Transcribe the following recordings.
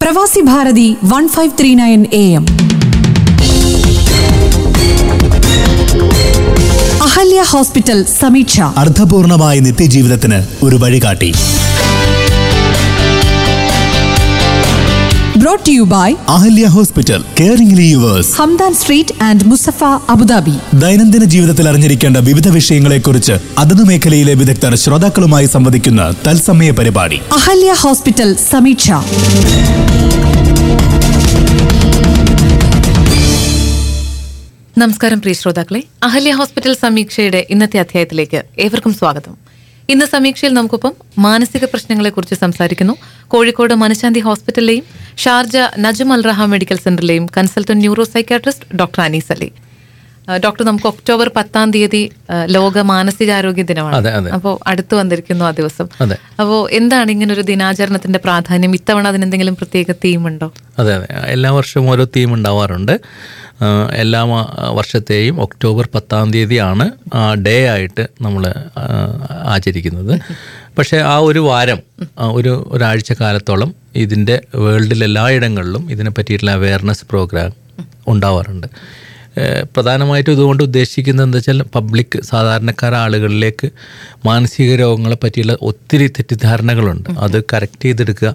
പ്രവാസി Bharathi 1539 AM. Ahalya hospital Sameeksha. അർത്ഥപൂർണമായ നിത്യജീവിതത്തിന് ഒരു വഴികാട്ടി. Brought to you by Ahalya hospital, caring yours, Hamdan street and Musaffah, Abu Dhabi. ദൈനംദിന ജീവിതത്തിൽ അറിഞ്ഞിരിക്കേണ്ട വിവിധ വിഷയങ്ങളെക്കുറിച്ച് അതത് മേഖലയിലെ വിദഗ്ധർ ശ്രോതാക്കളുമായി സംവദിക്കുന്ന തത്സമയ പരിപാടി അഹല്യ ഹോസ്പിറ്റൽ സമീക്ഷ. നമസ്കാരം പ്രിയ ശ്രോതാക്കളെ, അഹല്യ ഹോസ്പിറ്റൽ സമീക്ഷയുടെ ഇന്നത്തെ അധ്യായത്തിലേക്ക് ഏവർക്കും സ്വാഗതം. ഇന്ന് സമീക്ഷയിൽ നമുക്കൊപ്പം മാനസിക പ്രശ്നങ്ങളെക്കുറിച്ച് സംസാരിക്കുന്നു കോഴിക്കോട് മനഃശാന്തി ഹോസ്പിറ്റലിലെയും Sharjah Najm Al Raha medical സെന്ററിലെയും consultant neuro psychiatrist doctor Anees Ali. Doctor, നമുക്ക് ഒക്ടോബർ 10 ലോക മാനസികാരോഗ്യ ദിനമാണ്. അപ്പോൾ അടുത്ത് വന്നിരിക്കുന്നു ആ ദിവസം. അപ്പോൾ എന്താണ് ഇങ്ങനെ ഒരു ദിനാചരണത്തിന്റെ പ്രാധാന്യം? ഇത്തവണ അതിനെന്തെങ്കിലും പ്രത്യേക തീമുണ്ടോ? അതെ, എല്ലാ വർഷവും ഓരോ തീം ഉണ്ടാവാറുണ്ട്. എല്ലാ വർഷത്തെയും ഒക്ടോബർ 10 ഡേ ആയിട്ട് നമ്മൾ ആചരിക്കുന്നത്. പക്ഷേ ആ ഒരു വാരം, ഒരാഴ്ച കാലത്തോളം ഇതിൻ്റെ വേൾഡിൽ എല്ലായിടങ്ങളിലും ഇതിനെ പറ്റിയിട്ടുള്ള അവയർനെസ് പ്രോഗ്രാം ഉണ്ടാവാറുണ്ട്. പ്രധാനമായിട്ടും ഇതുകൊണ്ട് ഉദ്ദേശിക്കുന്നത് എന്താ വെച്ചാൽ, പബ്ലിക് ആളുകളിലേക്ക് മാനസിക രോഗങ്ങളെ പറ്റിയുള്ള ഒത്തിരി തെറ്റിദ്ധാരണകളുണ്ട്, അത് കറക്റ്റ് ചെയ്തെടുക്കുക.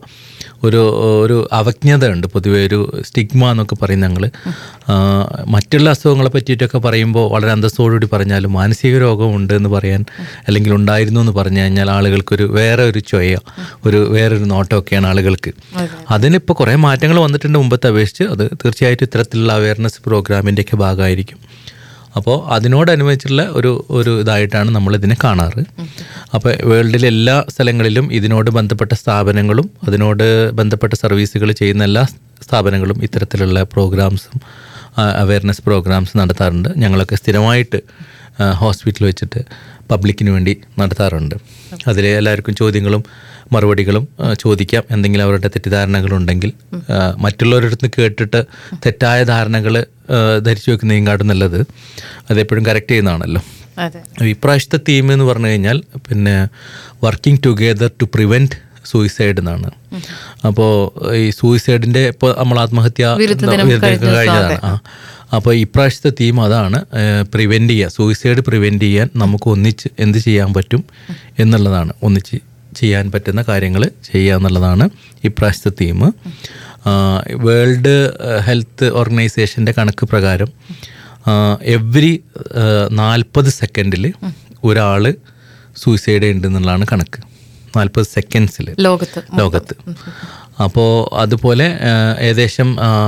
ഒരു അവജ്ഞത ഉണ്ട്, പൊതുവെ ഒരു സ്റ്റിഗ്മ എന്നൊക്കെ പറയും. ഞങ്ങൾ മറ്റുള്ള അസുഖങ്ങളെ പറ്റിയിട്ടൊക്കെ പറയുമ്പോൾ വളരെ അന്തസ്സോടുകൂടി പറഞ്ഞാലും മാനസിക രോഗമുണ്ട് എന്ന് പറയാൻ, അല്ലെങ്കിൽ ഉണ്ടായിരുന്നു എന്ന് പറഞ്ഞു കഴിഞ്ഞാൽ ആളുകൾക്കൊരു വേറെ ഒരു ചൊയ, വേറൊരു നോട്ടമൊക്കെയാണ് ആളുകൾക്ക്. അതിനിപ്പോൾ കുറേ മാറ്റങ്ങൾ വന്നിട്ടുണ്ട് മുമ്പത്തെ അപേക്ഷിച്ച്. അത് തീർച്ചയായിട്ടും ഇത്തരത്തിലുള്ള അവയർനെസ് പ്രോഗ്രാമിൻ്റെയൊക്കെ ഭാഗമായിരിക്കും. അപ്പോൾ അതിനോടനുബന്ധിച്ചുള്ള ഒരു ഇതായിട്ടാണ് നമ്മളിതിനെ കാണാറ്. അപ്പോൾ വേൾഡിലെ എല്ലാ സ്ഥലങ്ങളിലും ഇതിനോട് ബന്ധപ്പെട്ട സ്ഥാപനങ്ങളും അതിനോട് ബന്ധപ്പെട്ട സർവീസുകൾ ചെയ്യുന്ന എല്ലാ സ്ഥാപനങ്ങളും ഇത്തരത്തിലുള്ള പ്രോഗ്രാംസും അവയർനെസ് പ്രോഗ്രാംസ് നടത്താറുണ്ട്. ഞങ്ങളൊക്കെ സ്ഥിരമായിട്ട് ഹോസ്പിറ്റലിൽ വെച്ചിട്ട് പബ്ലിക്കിന് വേണ്ടി നടത്താറുണ്ട്. അതിൽ എല്ലാവർക്കും ചോദ്യങ്ങളും മറുപടികളും ചോദിക്കാം. എന്തെങ്കിലും അവരുടെ തെറ്റിദ്ധാരണകളുണ്ടെങ്കിൽ മറ്റുള്ളവരുടെ അടുത്ത് കേട്ടിട്ട് തെറ്റായ ധാരണകൾ ധരിച്ചു വെക്കുന്നതിനെക്കാട്ടും നല്ലത് അതെപ്പോഴും കറക്റ്റ് ചെയ്യുന്നതാണല്ലോ. ഇപ്രാവശ്യത്തെ തീം എന്ന് പറഞ്ഞു കഴിഞ്ഞാൽ പിന്നെ working together to prevent suicide എന്നാണ്. അപ്പോൾ ഈ സൂയിസൈഡിൻ്റെ ഇപ്പോൾ നമ്മൾ ആത്മഹത്യ കഴിഞ്ഞതാണ്. അപ്പോൾ ഇപ്രാവശ്യത്തെ തീം അതാണ്, പ്രിവെൻറ്റ് ചെയ്യുക, സൂയിസൈഡ് പ്രിവെൻറ്റ് ചെയ്യാൻ നമുക്ക് ഒന്നിച്ച് എന്ത് ചെയ്യാൻ പറ്റും എന്നുള്ളതാണ്. ഒന്നിച്ച് ചെയ്യാൻ പറ്റുന്ന കാര്യങ്ങൾ ചെയ്യുക എന്നുള്ളതാണ് ഇപ്രാവശ്യത്തെ തീം. വേൾഡ് ഹെൽത്ത് ഓർഗനൈസേഷൻ്റെ കണക്ക് പ്രകാരം എവ്രി 40 സെക്കൻഡിൽ ഒരാൾ സൂയിസൈഡ് ഉണ്ട് എന്നുള്ളതാണ് കണക്ക്. 40 സെക്കൻഡ്സിൽ ലോകത്ത്. അപ്പോൾ അതുപോലെ ഏകദേശം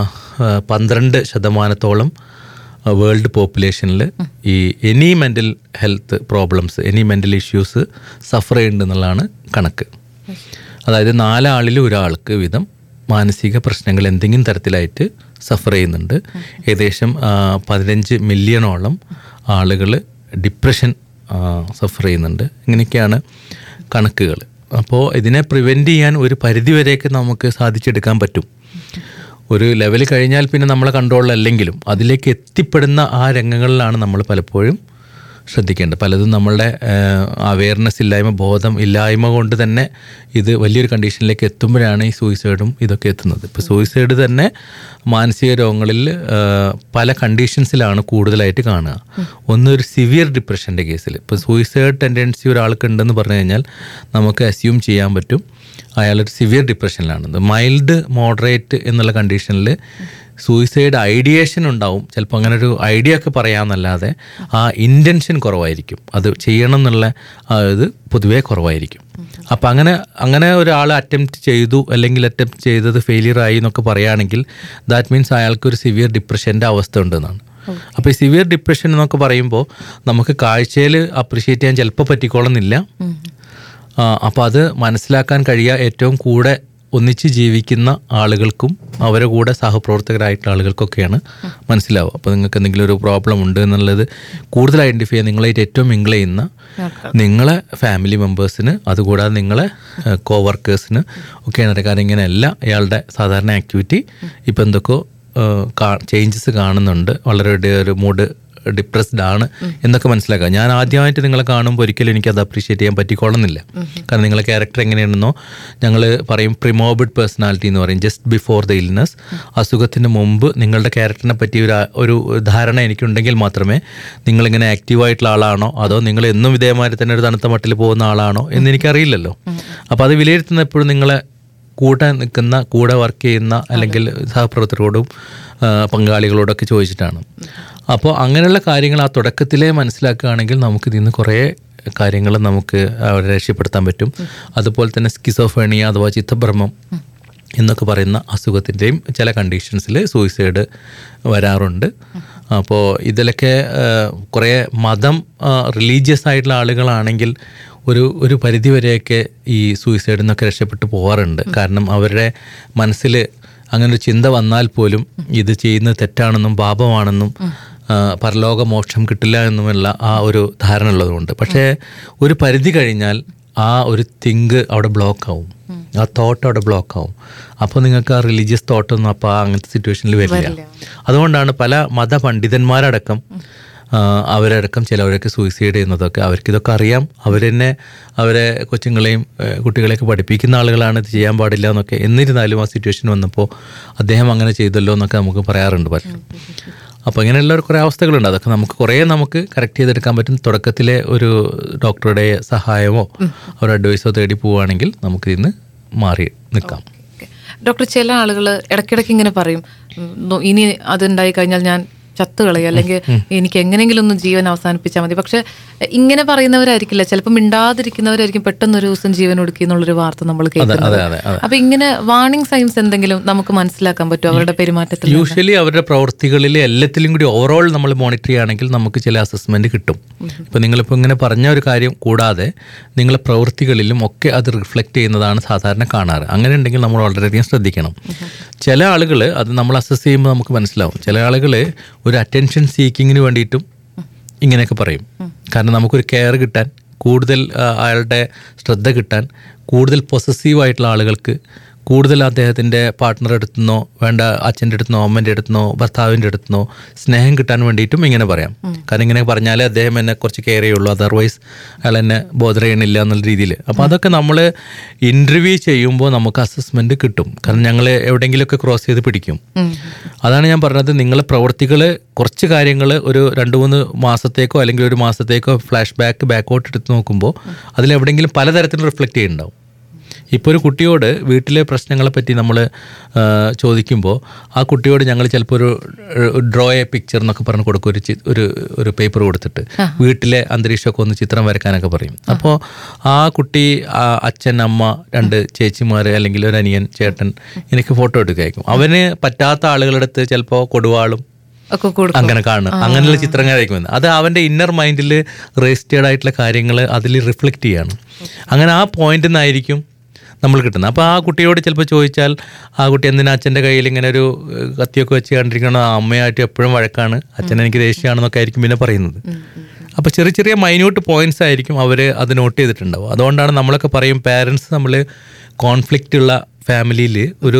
12% വേൾഡ് പോപ്പുലേഷനിൽ ഈ any mental health problems, any mental issues suffer ചെയ്യുന്നുണ്ടെന്നുള്ളതാണ് കണക്ക്. അതായത് 4 ആളിൽ ഒരാൾക്ക് വീതം മാനസിക പ്രശ്നങ്ങൾ എന്തെങ്കിലും തരത്തിലായിട്ട് സഫർ ചെയ്യുന്നുണ്ട്. ഏകദേശം 15 മില്യണോളം ആളുകൾ ഡിപ്രഷൻ സഫർ ചെയ്യുന്നുണ്ട്. ഇങ്ങനെയൊക്കെയാണ് കണക്കുകൾ. അപ്പോൾ ഇതിനെ പ്രിവെൻറ്റ് ചെയ്യാൻ ഒരു പരിധിവരെയൊക്കെ നമുക്ക് സാധിച്ചെടുക്കാൻ പറ്റും. ഒരു ലെവൽ കഴിഞ്ഞാൽ പിന്നെ നമ്മളെ കൺട്രോളിലല്ലെങ്കിലും അതിലേക്ക് എത്തിപ്പെടുന്ന ആ രംഗങ്ങളിലാണ് നമ്മൾ പലപ്പോഴും ശ്രദ്ധിക്കേണ്ടത്. പലതും നമ്മളുടെ അവെയർനെസ് ഇല്ലായ്മ, ബോധം ഇല്ലായ്മ കൊണ്ട് തന്നെ ഇത് വലിയൊരു കണ്ടീഷനിലേക്ക് എത്തുമ്പോഴാണ് ഈ സൂയിസൈഡും ഇതൊക്കെ എത്തുന്നത്. ഇപ്പോൾ സൂയിസൈഡ് തന്നെ മാനസിക രോഗങ്ങളിൽ പല കണ്ടീഷൻസിലാണ് കൂടുതലായിട്ട് കാണുക. ഒന്നൊരു സിവിയർ ഡിപ്രഷൻ്റെ കേസിൽ, ഇപ്പോൾ സൂയിസൈഡ് ടെൻഡൻസി ഒരാൾക്ക് ഉണ്ടെന്ന് പറഞ്ഞു കഴിഞ്ഞാൽ നമുക്ക് അസ്യൂം ചെയ്യാൻ പറ്റും അയാളൊരു സിവിയർ ഡിപ്രഷനിലാണെന്ന്. മൈൽഡ്, മോഡറേറ്റ് എന്നുള്ള കണ്ടീഷനിൽ സൂയിസൈഡ് ഐഡിയേഷൻ ഉണ്ടാവും. ചിലപ്പോൾ അങ്ങനെ ഒരു ഐഡിയ ഒക്കെ പറയാമെന്നല്ലാതെ ആ ഇൻറ്റൻഷൻ കുറവായിരിക്കും, അത് ചെയ്യണം എന്നുള്ള ഇത് പൊതുവേ കുറവായിരിക്കും. അപ്പം അങ്ങനെ ഒരാൾ അറ്റംപ്റ്റ് ചെയ്തു, അല്ലെങ്കിൽ അറ്റംപ്റ്റ് ചെയ്തത് ഫെയിലിയർ ആയി എന്നൊക്കെ പറയുകയാണെങ്കിൽ ദാറ്റ് മീൻസ് അയാൾക്കൊരു സിവിയർ ഡിപ്രഷൻ്റെ അവസ്ഥ ഉണ്ടെന്നാണ്. അപ്പോൾ ഈ സിവിയർ ഡിപ്രഷൻ എന്നൊക്കെ പറയുമ്പോൾ നമുക്ക് കാഴ്ചയിൽ അപ്രിഷ്യേറ്റ് ചെയ്യാൻ ചിലപ്പോൾ പറ്റിക്കോളുന്നില്ല. അപ്പോൾ അത് മനസ്സിലാക്കാൻ കഴിയുക ഏറ്റവും കൂടെ ഒന്നിച്ച് ജീവിക്കുന്ന ആളുകൾക്കും അവരുടെ കൂടെ സഹപ്രവർത്തകരായിട്ടുള്ള ആളുകൾക്കൊക്കെയാണ് മനസ്സിലാവുക. അപ്പോൾ നിങ്ങൾക്ക് എന്തെങ്കിലും ഒരു പ്രോബ്ലം ഉണ്ട് എന്നുള്ളത് കൂടുതൽ ഐഡൻറ്റിഫൈ ചെയ്യാൻ നിങ്ങളായിട്ട് ഏറ്റവും മിങ്കിൾ ചെയ്യുന്ന നിങ്ങളെ ഫാമിലി മെമ്പേഴ്സിന്, അതുകൂടാതെ നിങ്ങളെ കോവർക്കേഴ്സിന് ഒക്കെയാണ് അറിയാം. കാരണം ഇങ്ങനെയല്ല അയാളുടെ സാധാരണ ആക്ടിവിറ്റി, ഇപ്പം എന്തൊക്കെയോ ചേഞ്ചസ് കാണുന്നുണ്ട്, വളരെ ഒരു മൂഡ് ഡിപ്രസ്ഡ് ആണ് എന്നൊക്കെ മനസ്സിലാക്കുക. ഞാൻ ആദ്യമായിട്ട് നിങ്ങളെ കാണുമ്പോൾ ഒരിക്കലും എനിക്കത് അപ്രീഷിയേറ്റ് ചെയ്യാൻ പറ്റിക്കൊള്ളുന്നില്ല. കാരണം നിങ്ങളെ ക്യാരക്ടർ എങ്ങനെയാണെന്നോ ഞങ്ങൾ പറയും പ്രിമോർബിഡ് പേഴ്സണാലിറ്റി എന്ന് പറയും. ജസ്റ്റ് ബിഫോർ ദ ഇൽനെസ്, അസുഖത്തിന് മുമ്പ് നിങ്ങളുടെ ക്യാരക്ടറിനെ പറ്റി ഒരു ധാരണ എനിക്കുണ്ടെങ്കിൽ മാത്രമേ നിങ്ങളിങ്ങനെ ആക്റ്റീവായിട്ടുള്ള ആളാണോ അതോ നിങ്ങൾ എന്നും ഇതേമാതിരി തന്നെ ഒരു തണുത്ത മട്ടിൽ പോകുന്ന ആളാണോ എന്ന് എനിക്കറിയില്ലല്ലോ. അപ്പോൾ അത് വിലയിരുത്തുന്ന എപ്പോഴും നിങ്ങളെ കൂടെ നിൽക്കുന്ന, കൂടെ വർക്ക് ചെയ്യുന്ന അല്ലെങ്കിൽ സഹപ്രവർത്തകരോടും പങ്കാളികളോടൊക്കെ ചോദിച്ചിട്ടാണ്. അപ്പോൾ അങ്ങനെയുള്ള കാര്യങ്ങൾ ആ തുടക്കത്തിലേ മനസ്സിലാക്കുകയാണെങ്കിൽ നമുക്കിതിൽ നിന്ന് കുറേ കാര്യങ്ങൾ നമുക്ക് അവരെ രക്ഷപ്പെടുത്താൻ പറ്റും. അതുപോലെ തന്നെ സ്കിസോഫ്രീനിയ അഥവാ ചിത്തഭ്രമം എന്നൊക്കെ പറയുന്ന അസുഖത്തിൻ്റെയും ചില കണ്ടീഷൻസിൽ സൂയിസൈഡ് വരാറുണ്ട്. അപ്പോൾ ഇതിലൊക്കെ കുറേ മതം റിലീജിയസ് ആയിട്ടുള്ള ആളുകളാണെങ്കിൽ ഒരു പരിധിവരെയൊക്കെ ഈ സൂയിസൈഡിൽ നിന്നൊക്കെ രക്ഷപ്പെട്ടു പോകാറുണ്ട്. കാരണം അവരുടെ മനസ്സിൽ അങ്ങനൊരു ചിന്ത വന്നാൽ പോലും ഇത് ചെയ്യുന്നത് തെറ്റാണെന്നും പാപമാണെന്നും പരലോക മോക്ഷം കിട്ടില്ല എന്നുമുള്ള ആ ഒരു ധാരണ ഉള്ളതുകൊണ്ട്. പക്ഷേ ഒരു പരിധി കഴിഞ്ഞാൽ ആ ഒരു തിങ്ക് അവിടെ ബ്ലോക്ക് ആവും, ആ തോട്ട് അവിടെ ബ്ലോക്ക് ആവും. അപ്പോൾ നിങ്ങൾക്ക് ആ റിലീജിയസ് തോട്ടൊന്നും അപ്പോൾ അങ്ങനത്തെ സിറ്റുവേഷനിൽ വരില്ല. അതുകൊണ്ടാണ് പല മതപണ്ഡിതന്മാരടക്കം അവരടക്കം ചിലവരൊക്കെ സൂയിസൈഡ് ചെയ്യുന്നതൊക്കെ. അവർക്കിതൊക്കെ അറിയാം, അവരെന്നെ അവരെ കൊച്ചുങ്ങളെയും കുട്ടികളെയൊക്കെ പഠിപ്പിക്കുന്ന ആളുകളാണ് ഇത് ചെയ്യാൻ പാടില്ല എന്നൊക്കെ. എന്നിരുന്നാലും ആ സിറ്റുവേഷൻ വന്നപ്പോൾ അദ്ദേഹം അങ്ങനെ ചെയ്തല്ലോ എന്നൊക്കെ നമുക്ക് പറയാറുണ്ട് പലരും. അപ്പോൾ ഇങ്ങനെയുള്ള കുറേ അവസ്ഥകളുണ്ട്. അതൊക്കെ നമുക്ക് കറക്റ്റ് ചെയ്തെടുക്കാൻ പറ്റും. തുടക്കത്തിലെ ഒരു ഡോക്ടറുടെ സഹായമോ ഒരു അഡ്വൈസോ തേടി പോവുകയാണെങ്കിൽ നമുക്കിതിന്ന് മാറി നിൽക്കാം. ഡോക്ടർ, ചില ആളുകൾ ഇടയ്ക്കിടയ്ക്ക് ഇങ്ങനെ പറയും, ഇനി അതുണ്ടായി കഴിഞ്ഞാൽ ഞാൻ ചത്തുകളയും, അല്ലെങ്കിൽ എനിക്ക് എങ്ങനെയെങ്കിലും ഒന്ന് ജീവൻ അവസാനിപ്പിച്ചാൽ മതി. പക്ഷെ ഇങ്ങനെ പറയുന്നവരായിരിക്കില്ല, ചിലപ്പോൾ മിണ്ടാതിരിക്കുന്നവരായിരിക്കും പെട്ടെന്നൊരു ദിവസം ജീവൻ ഒടുക്കി എന്നുള്ളൊരു വാർത്ത നമ്മൾ കേൾക്കുന്നത്. അപ്പൊ ഇങ്ങനെ വാർണിംഗ് സൈൻസ് എന്തെങ്കിലും നമുക്ക് മനസ്സിലാക്കാൻ പറ്റുമോ അവരുടെ പെരുമാറ്റത്തിൽ? യൂഷ്വലി അവരുടെ പ്രവൃത്തികളിൽ എല്ലാത്തിലും കൂടി ഓവറോൾ നമ്മൾ മോണിറ്റർ ചെയ്യുകയാണെങ്കിൽ നമുക്ക് ചില അസസ്മെന്റ് കിട്ടും. ഇപ്പൊ നിങ്ങളിപ്പോൾ ഇങ്ങനെ പറഞ്ഞ ഒരു കാര്യം കൂടാതെ നിങ്ങളെ പ്രവൃത്തികളിലും ഒക്കെ അത് റിഫ്ലക്റ്റ് ചെയ്യുന്നതാണ് സാധാരണ കാണാറ്. അങ്ങനെ ഉണ്ടെങ്കിൽ നമ്മൾ വളരെയധികം ശ്രദ്ധിക്കണം. ചില ആളുകൾ അത് നമ്മൾ അസസ് ചെയ്യുമ്പോൾ നമുക്ക് മനസ്സിലാവും. ചില ആളുകൾ ഒരു അറ്റൻഷൻ സീക്കിങ്ങിന് വേണ്ടിയിട്ടും ഇങ്ങനെയൊക്കെ പറയും. കാരണം നമുക്കൊരു കെയർ കിട്ടാൻ, കൂടുതൽ അയാളുടെ ശ്രദ്ധ കിട്ടാൻ, കൂടുതൽ പൊസസീവായിട്ടുള്ള ആളുകൾക്ക് കൂടുതൽ അദ്ദേഹത്തിൻ്റെ പാർട്ട്ണറുടെ അടുത്തുനിന്നോ വേണ്ട അച്ഛൻ്റെ അടുത്തുനിന്നോ അമ്മൻ്റെ അടുത്തുനിന്നോ ഭർത്താവിൻ്റെ അടുത്തുനിന്നോ സ്നേഹം കിട്ടാൻ വേണ്ടിയിട്ടും ഇങ്ങനെ പറയാം. കാരണം ഇങ്ങനെ പറഞ്ഞാലേ അദ്ദേഹം എന്നെ കുറച്ച് കെയർ ചെയ്യുള്ളൂ, അതർവൈസ് അയാൾ എന്നെ ബോധർ ചെയ്യണില്ല എന്നുള്ള രീതിയിൽ. അപ്പോൾ അതൊക്കെ നമ്മൾ ഇൻ്റർവ്യൂ ചെയ്യുമ്പോൾ നമുക്ക് അസസ്മെൻറ്റ് കിട്ടും. കാരണം ഞങ്ങൾ എവിടെയെങ്കിലുമൊക്കെ ക്രോസ് ചെയ്ത് പിടിക്കും. അതാണ് ഞാൻ പറഞ്ഞത്, നിങ്ങളെ പ്രവൃത്തികൾ കുറച്ച് കാര്യങ്ങൾ ഒരു 2-3 മാസത്തേക്കോ അല്ലെങ്കിൽ ഒരു മാസത്തേക്കോ ഫ്ലാഷ് ബാക്കോട്ട് എടുത്ത് നോക്കുമ്പോൾ അതിലെവിടെയെങ്കിലും പലതരത്തിലും റിഫ്ലക്റ്റ് ചെയ്യുന്നുണ്ടാവും. ഇപ്പോൾ ഒരു കുട്ടിയോട് വീട്ടിലെ പ്രശ്നങ്ങളെപ്പറ്റി നമ്മൾ ചോദിക്കുമ്പോൾ ആ കുട്ടിയോട് ഞങ്ങൾ ചിലപ്പോൾ ഒരു ഡ്രോ എ പിക്ചർ എന്നൊക്കെ പറഞ്ഞ് കൊടുക്കും, ഒരു പേപ്പർ കൊടുത്തിട്ട് വീട്ടിലെ അന്തരീക്ഷമൊക്കെ ഒന്ന് ചിത്രം വരയ്ക്കാനൊക്കെ പറയും. അപ്പോൾ ആ കുട്ടി അച്ഛൻ, അമ്മ, 2 ചേച്ചിമാർ അല്ലെങ്കിൽ ഒരു അനിയൻ, ചേട്ടൻ എനിക്ക് ഫോട്ടോ എടുക്കായിരിക്കും. അവന് പറ്റാത്ത ആളുകളുടെ അടുത്ത് ചിലപ്പോൾ കൊടുവാളും അങ്ങനെ കാണും, അങ്ങനെയുള്ള ചിത്രങ്ങളായിരിക്കും. അത് അവൻ്റെ ഇന്നർ മൈൻഡിൽ രജിസ്റ്റേർഡ് ആയിട്ടുള്ള കാര്യങ്ങൾ അതിൽ റിഫ്ലക്റ്റ് ചെയ്യാണ്. അങ്ങനെ ആ പോയിന്റിൽ നിന്നായിരിക്കും നമ്മൾ കിട്ടുന്നത്. അപ്പോൾ ആ കുട്ടിയോട് ചിലപ്പോൾ ചോദിച്ചാൽ ആ കുട്ടി എന്തിനാ അച്ഛൻ്റെ കയ്യിൽ ഇങ്ങനെ ഒരു കത്തിയൊക്കെ വെച്ച് കണ്ടിരിക്കണം, അമ്മയായിട്ട് എപ്പോഴും വഴക്കാണ്, അച്ഛൻ എനിക്ക് ദേഷ്യമാണെന്നൊക്കെ ആയിരിക്കും പിന്നെ പറയുന്നത്. അപ്പോൾ ചെറിയ ചെറിയ മൈന്യൂട്ട് പോയിന്റ്സ് ആയിരിക്കും അവർ അത് നോട്ട് ചെയ്തിട്ടുണ്ടാവും. അതുകൊണ്ടാണ് നമ്മളൊക്കെ പറയും, പാരൻസ് നമ്മൾ കോൺഫ്ലിക്റ്റ് ഉള്ള ഫാമിലിയിൽ ഒരു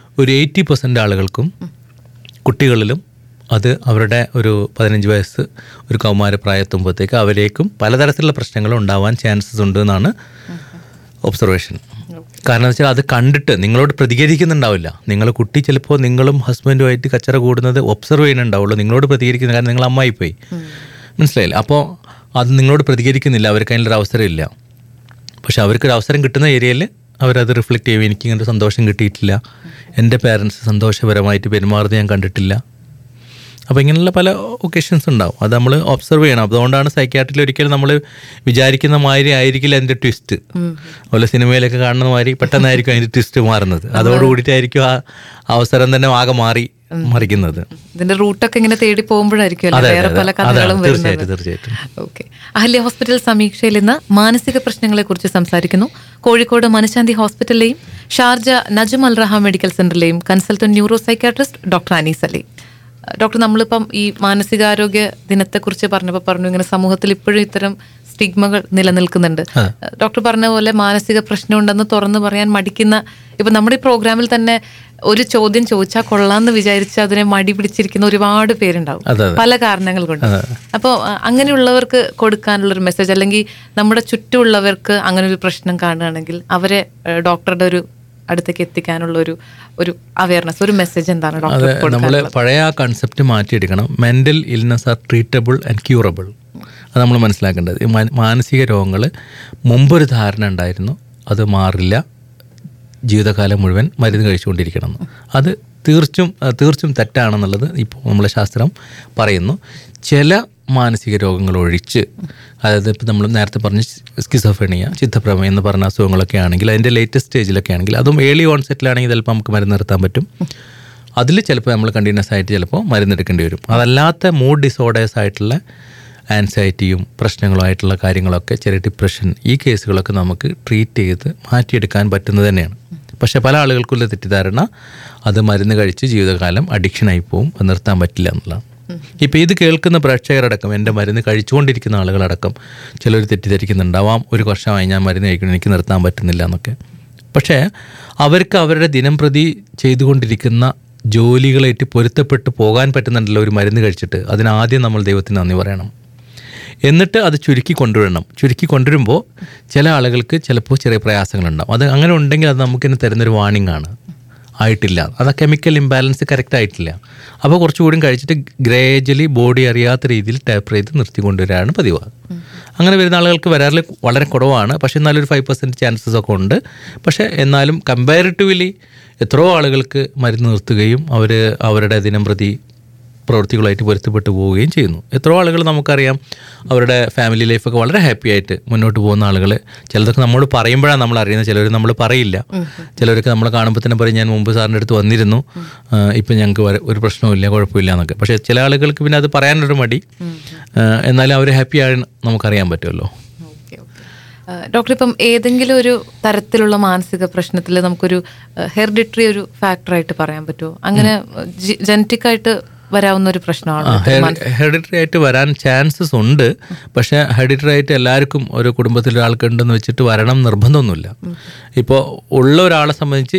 80% ആളുകൾക്കും കുട്ടികളിലും അത് അവരുടെ ഒരു 15 വയസ്സ് ഒരു കൗമാരപ്രായത്തുമ്പോഴത്തേക്ക് അവരേക്കും പലതരത്തിലുള്ള പ്രശ്നങ്ങൾ ഉണ്ടാവാൻ ചാൻസസ് ഉണ്ട് എന്നാണ് ഒബ്സർവേഷൻ. കാരണം എന്ന് വെച്ചാൽ അത് കണ്ടിട്ട് നിങ്ങളോട് പ്രതികരിക്കുന്നുണ്ടാവില്ല. നിങ്ങളെ കുട്ടി ചിലപ്പോൾ നിങ്ങളും ഹസ്ബൻഡുമായിട്ട് കച്ചറ കൂടുന്നത് ഒബ്സർവ് ചെയ്യുന്നുണ്ടാവുള്ളൂ, നിങ്ങളോട് പ്രതികരിക്കുന്നത്. കാരണം നിങ്ങൾ അമ്മായിപ്പോയി, മനസ്സിലായില്ല. അപ്പോൾ അത് നിങ്ങളോട് പ്രതികരിക്കുന്നില്ല, അവർക്ക് അതിനൊരു അവസരമില്ല. പക്ഷെ അവർക്കൊരു അവസരം കിട്ടുന്ന ഏരിയയിൽ അവരത് റിഫ്ലക്റ്റ് ചെയ്യും. എനിക്കിങ്ങനെ സന്തോഷം കിട്ടിയിട്ടില്ല, എൻ്റെ പേരൻസ് സന്തോഷപരമായിട്ട് പെരുമാറുന്നത് ഞാൻ കണ്ടിട്ടില്ല. അപ്പോൾ ഇങ്ങനെയുള്ള പല ഒക്കേഷൻസ് ഉണ്ടാവും. അത് നമ്മൾ ഒബ്സർവ് ചെയ്യണം. അതുകൊണ്ടാണ് സൈക്യാട്രിയിൽ ഒരിക്കലും നമ്മൾ വിചാരിക്കുന്ന മാതിരി ആയിരിക്കില്ല അതിൻ്റെ ട്വിസ്റ്റ്. അതുപോലെ സിനിമയിലൊക്കെ കാണുന്ന മാതിരി പെട്ടെന്നായിരിക്കും അതിൻ്റെ ട്വിസ്റ്റ് മാറുന്നത്. അതോടുകൂടിയിട്ടായിരിക്കും ആ അവസരം തന്നെ ആകെ മറിക്കുന്നത്. ഇതിന്റെ റൂട്ടൊക്കെ ഇങ്ങനെ തേടി പോകുമ്പോഴായിരിക്കും വേറെ പല കഥകളും വരുന്നത്. തീർച്ചയായിട്ടും. ഓക്കെ, അഹല്യ ഹോസ്പിറ്റൽ സമീക്ഷയിൽ ഇന്ന് മാനസിക പ്രശ്നങ്ങളെ കുറിച്ച് സംസാരിക്കുന്നു. കോഴിക്കോട് മനശാന്തി ഹോസ്പിറ്റലിലെയും Sharjah Najum Al Raha medical സെന്ററിലെയും consultant neuro psychiatrist doctor Anees Ali. Doctor, നമ്മളിപ്പം ഈ മാനസികാരോഗ്യ ദിനത്തെക്കുറിച്ച് പറഞ്ഞു ഇങ്ങനെ സമൂഹത്തിൽ ഇപ്പോഴും ഇത്തരം സ്റ്റിഗ്മകൾ നിലനിൽക്കുന്നുണ്ട്. ഡോക്ടർ പറഞ്ഞ പോലെ മാനസിക പ്രശ്നം ഉണ്ടെന്ന് തുറന്നു പറയാൻ മടിക്കുന്ന, ഇപ്പം നമ്മുടെ ഈ പ്രോഗ്രാമിൽ തന്നെ ഒരു ചോദ്യം ചോദിച്ചാൽ കൊള്ളാന്ന് വിചാരിച്ച് അതിനെ മടി പിടിച്ചിരിക്കുന്ന ഒരുപാട് പേരുണ്ടാവും പല കാരണങ്ങൾ കൊണ്ട്. അപ്പോൾ അങ്ങനെയുള്ളവർക്ക് കൊടുക്കാനുള്ളൊരു മെസ്സേജ്, അല്ലെങ്കിൽ നമ്മുടെ ചുറ്റുമുള്ളവർക്ക് അങ്ങനെ ഒരു പ്രശ്നം കാണുകയാണെങ്കിൽ അവരെ ഡോക്ടറുടെ ഒരു അടുത്തേക്ക് എത്തിക്കാനുള്ള ഒരു അവയർനെസ്, ഒരു മെസ്സേജ് എന്താണ് ഡോക്ടർ? നമ്മൾ പഴയ ആ കൺസെപ്റ്റ് മാറ്റിയെടുക്കണം. Mental illness are treatable and curable. അത് നമ്മൾ മനസ്സിലാക്കേണ്ടത്. മാനസിക രോഗങ്ങൾ മുമ്പൊരു ധാരണ ഉണ്ടായിരുന്നു, അത് മാറില്ല, ജീവിതകാലം മുഴുവൻ മരുന്ന് കഴിച്ചുകൊണ്ടിരിക്കണം. അത് തീർച്ചും തെറ്റാണെന്നുള്ളത് ഇപ്പോൾ നമ്മളെ ശാസ്ത്രം പറയുന്നു. ചില മാനസിക രോഗങ്ങൾ ഒഴിച്ച്, അതായത് ഇപ്പോൾ നമ്മൾ നേരത്തെ പറഞ്ഞ സ്കിസോഫ്രീനിയ, ചിത്തഭ്രമം എന്ന് പറഞ്ഞ അസുഖങ്ങളൊക്കെ ആണെങ്കിൽ, അതിൻ്റെ ലേറ്റസ്റ്റ് സ്റ്റേജിലൊക്കെ ആണെങ്കിൽ, അതും ഏർലി ഓൺസെറ്റിലാണെങ്കിൽ ചിലപ്പോൾ നമുക്ക് മരുന്ന് നിർത്താൻ പറ്റും. അതിൽ ചിലപ്പോൾ നമ്മൾ കണ്ടിന്യൂസ് ആയിട്ട് ചിലപ്പോൾ മരുന്നെടുക്കേണ്ടി വരും. അതല്ലാത്ത മൂഡ് ഡിസോർഡേഴ്സ് ആയിട്ടുള്ള ആൻസൈറ്റിയും പ്രശ്നങ്ങളുമായിട്ടുള്ള കാര്യങ്ങളൊക്കെ, ചെറിയ ഡിപ്രഷൻ, ഈ കേസുകളൊക്കെ നമുക്ക് ട്രീറ്റ് ചെയ്ത് മാറ്റിയെടുക്കാൻ പറ്റുന്നത് തന്നെയാണ്. പക്ഷേ പല ആളുകൾക്കുള്ള തെറ്റിദ്ധാരണ അത് മരുന്ന് കഴിച്ച് ജീവിതകാലം അഡിക്ഷനായി പോവും, അത് നിർത്താൻ പറ്റില്ല എന്നുള്ളതാണ്. ഇപ്പോൾ ഇത് കേൾക്കുന്ന പ്രേക്ഷകരടക്കം, എൻ്റെ മരുന്ന് കഴിച്ചുകൊണ്ടിരിക്കുന്ന ആളുകളടക്കം ചിലർ തെറ്റിദ്ധരിക്കുന്നുണ്ടാവാം, ഒരു വർഷമായി ഞാൻ മരുന്ന് കഴിക്കണം, എനിക്ക് നിർത്താൻ പറ്റുന്നില്ല എന്നൊക്കെ. പക്ഷേ അവർക്ക് അവരുടെ ദിനം പ്രതി ചെയ്തുകൊണ്ടിരിക്കുന്ന ജോലികളായിട്ട് പൊരുത്തപ്പെട്ട് പോകാൻ പറ്റുന്നുണ്ടല്ലോ ഒരു മരുന്ന് കഴിച്ചിട്ട്. അതിനാദ്യം നമ്മൾ ദൈവത്തിന് നന്ദി പറയണം. എന്നിട്ട് അത് ചുരുക്കി കൊണ്ടുവരണം. ചുരുക്കി കൊണ്ടുവരുമ്പോൾ ചില ആളുകൾക്ക് ചിലപ്പോൾ ചെറിയ പ്രയാസങ്ങളുണ്ടാവും. അത് അങ്ങനെ ഉണ്ടെങ്കിൽ അത് നമുക്കിന്ന് തരുന്നൊരു വാണിംഗ് ആണ്, ആയിട്ടില്ല, അത് കെമിക്കൽ ഇംബാലൻസ് കറക്റ്റ് ആയിട്ടില്ല. അപ്പോൾ കുറച്ചുകൂടി കഴിച്ചിട്ട് ഗ്രേജ്വലി ബോഡി അറിയാത്ത രീതിയിൽ ടേപ്പർ ചെയ്ത് നിർത്തിക്കൊണ്ടുവരാനാണ് പതിവ്. അങ്ങനെ വരുന്ന ആളുകൾക്ക് വരാറിൽ വളരെ കുറവാണ്. പക്ഷേ എന്നാലും ഒരു 5% ചാൻസസ് ഒക്കെ ഉണ്ട്. പക്ഷേ എന്നാലും കമ്പാരിറ്റീവ്ലി എത്രയോ ആളുകൾക്ക് മരുന്ന് നിർത്തുകയും അവർ അവരുടെ ദിനം പ്രതി പ്രവൃത്തികളായിട്ട് പൊരുത്തപ്പെട്ടു പോവുകയും ചെയ്യുന്നു. എത്രയോ ആളുകൾ നമുക്കറിയാം അവരുടെ ഫാമിലി ലൈഫൊക്കെ വളരെ ഹാപ്പി ആയിട്ട് മുന്നോട്ട് പോകുന്ന ആളുകൾ. ചിലതൊക്കെ നമ്മൾ പറയുമ്പോഴാണ് നമ്മൾ അറിയുന്നത്, ചിലർ നമ്മൾ പറയില്ല. ചിലരൊക്കെ നമ്മൾ കാണുമ്പോൾ തന്നെ പറയും, ഞാൻ മുമ്പ് സാറിൻ്റെ അടുത്ത് വന്നിരുന്നു, ഇപ്പം ഞങ്ങൾക്ക് ഒരു പ്രശ്നമില്ല, കുഴപ്പമില്ല എന്നൊക്കെ. പക്ഷേ ചില ആളുകൾക്ക് പിന്നെ അത് പറയാനൊരു മടി. എന്നാലും അവർ ഹാപ്പിയാണ് നമുക്കറിയാൻ പറ്റുമല്ലോ. ഡോക്ടർ, ഇപ്പം ഏതെങ്കിലും ഒരു തരത്തിലുള്ള മാനസിക പ്രശ്നത്തിൽ നമുക്കൊരു ഹെറിഡിറ്ററി ഒരു ഫാക്ടറായിട്ട് പറയാൻ പറ്റുമോ? അങ്ങനെ ജനറ്റിക്കായിട്ട് വരാവുന്ന ഒരു പ്രശ്നമാണ്. ഹെറിഡിറ്ററി ആയിട്ട് വരാൻ ചാൻസസ് ഉണ്ട്. പക്ഷേ ഹെറിഡിറ്ററി ആയിട്ട് എല്ലാവർക്കും ഒരു കുടുംബത്തിൽ ഒരാൾക്ക് ഉണ്ടെന്ന് വെച്ചിട്ട് വരണം നിർബന്ധമൊന്നുമില്ല. ഇപ്പോൾ ഉള്ള ഒരാളെ സംബന്ധിച്ച്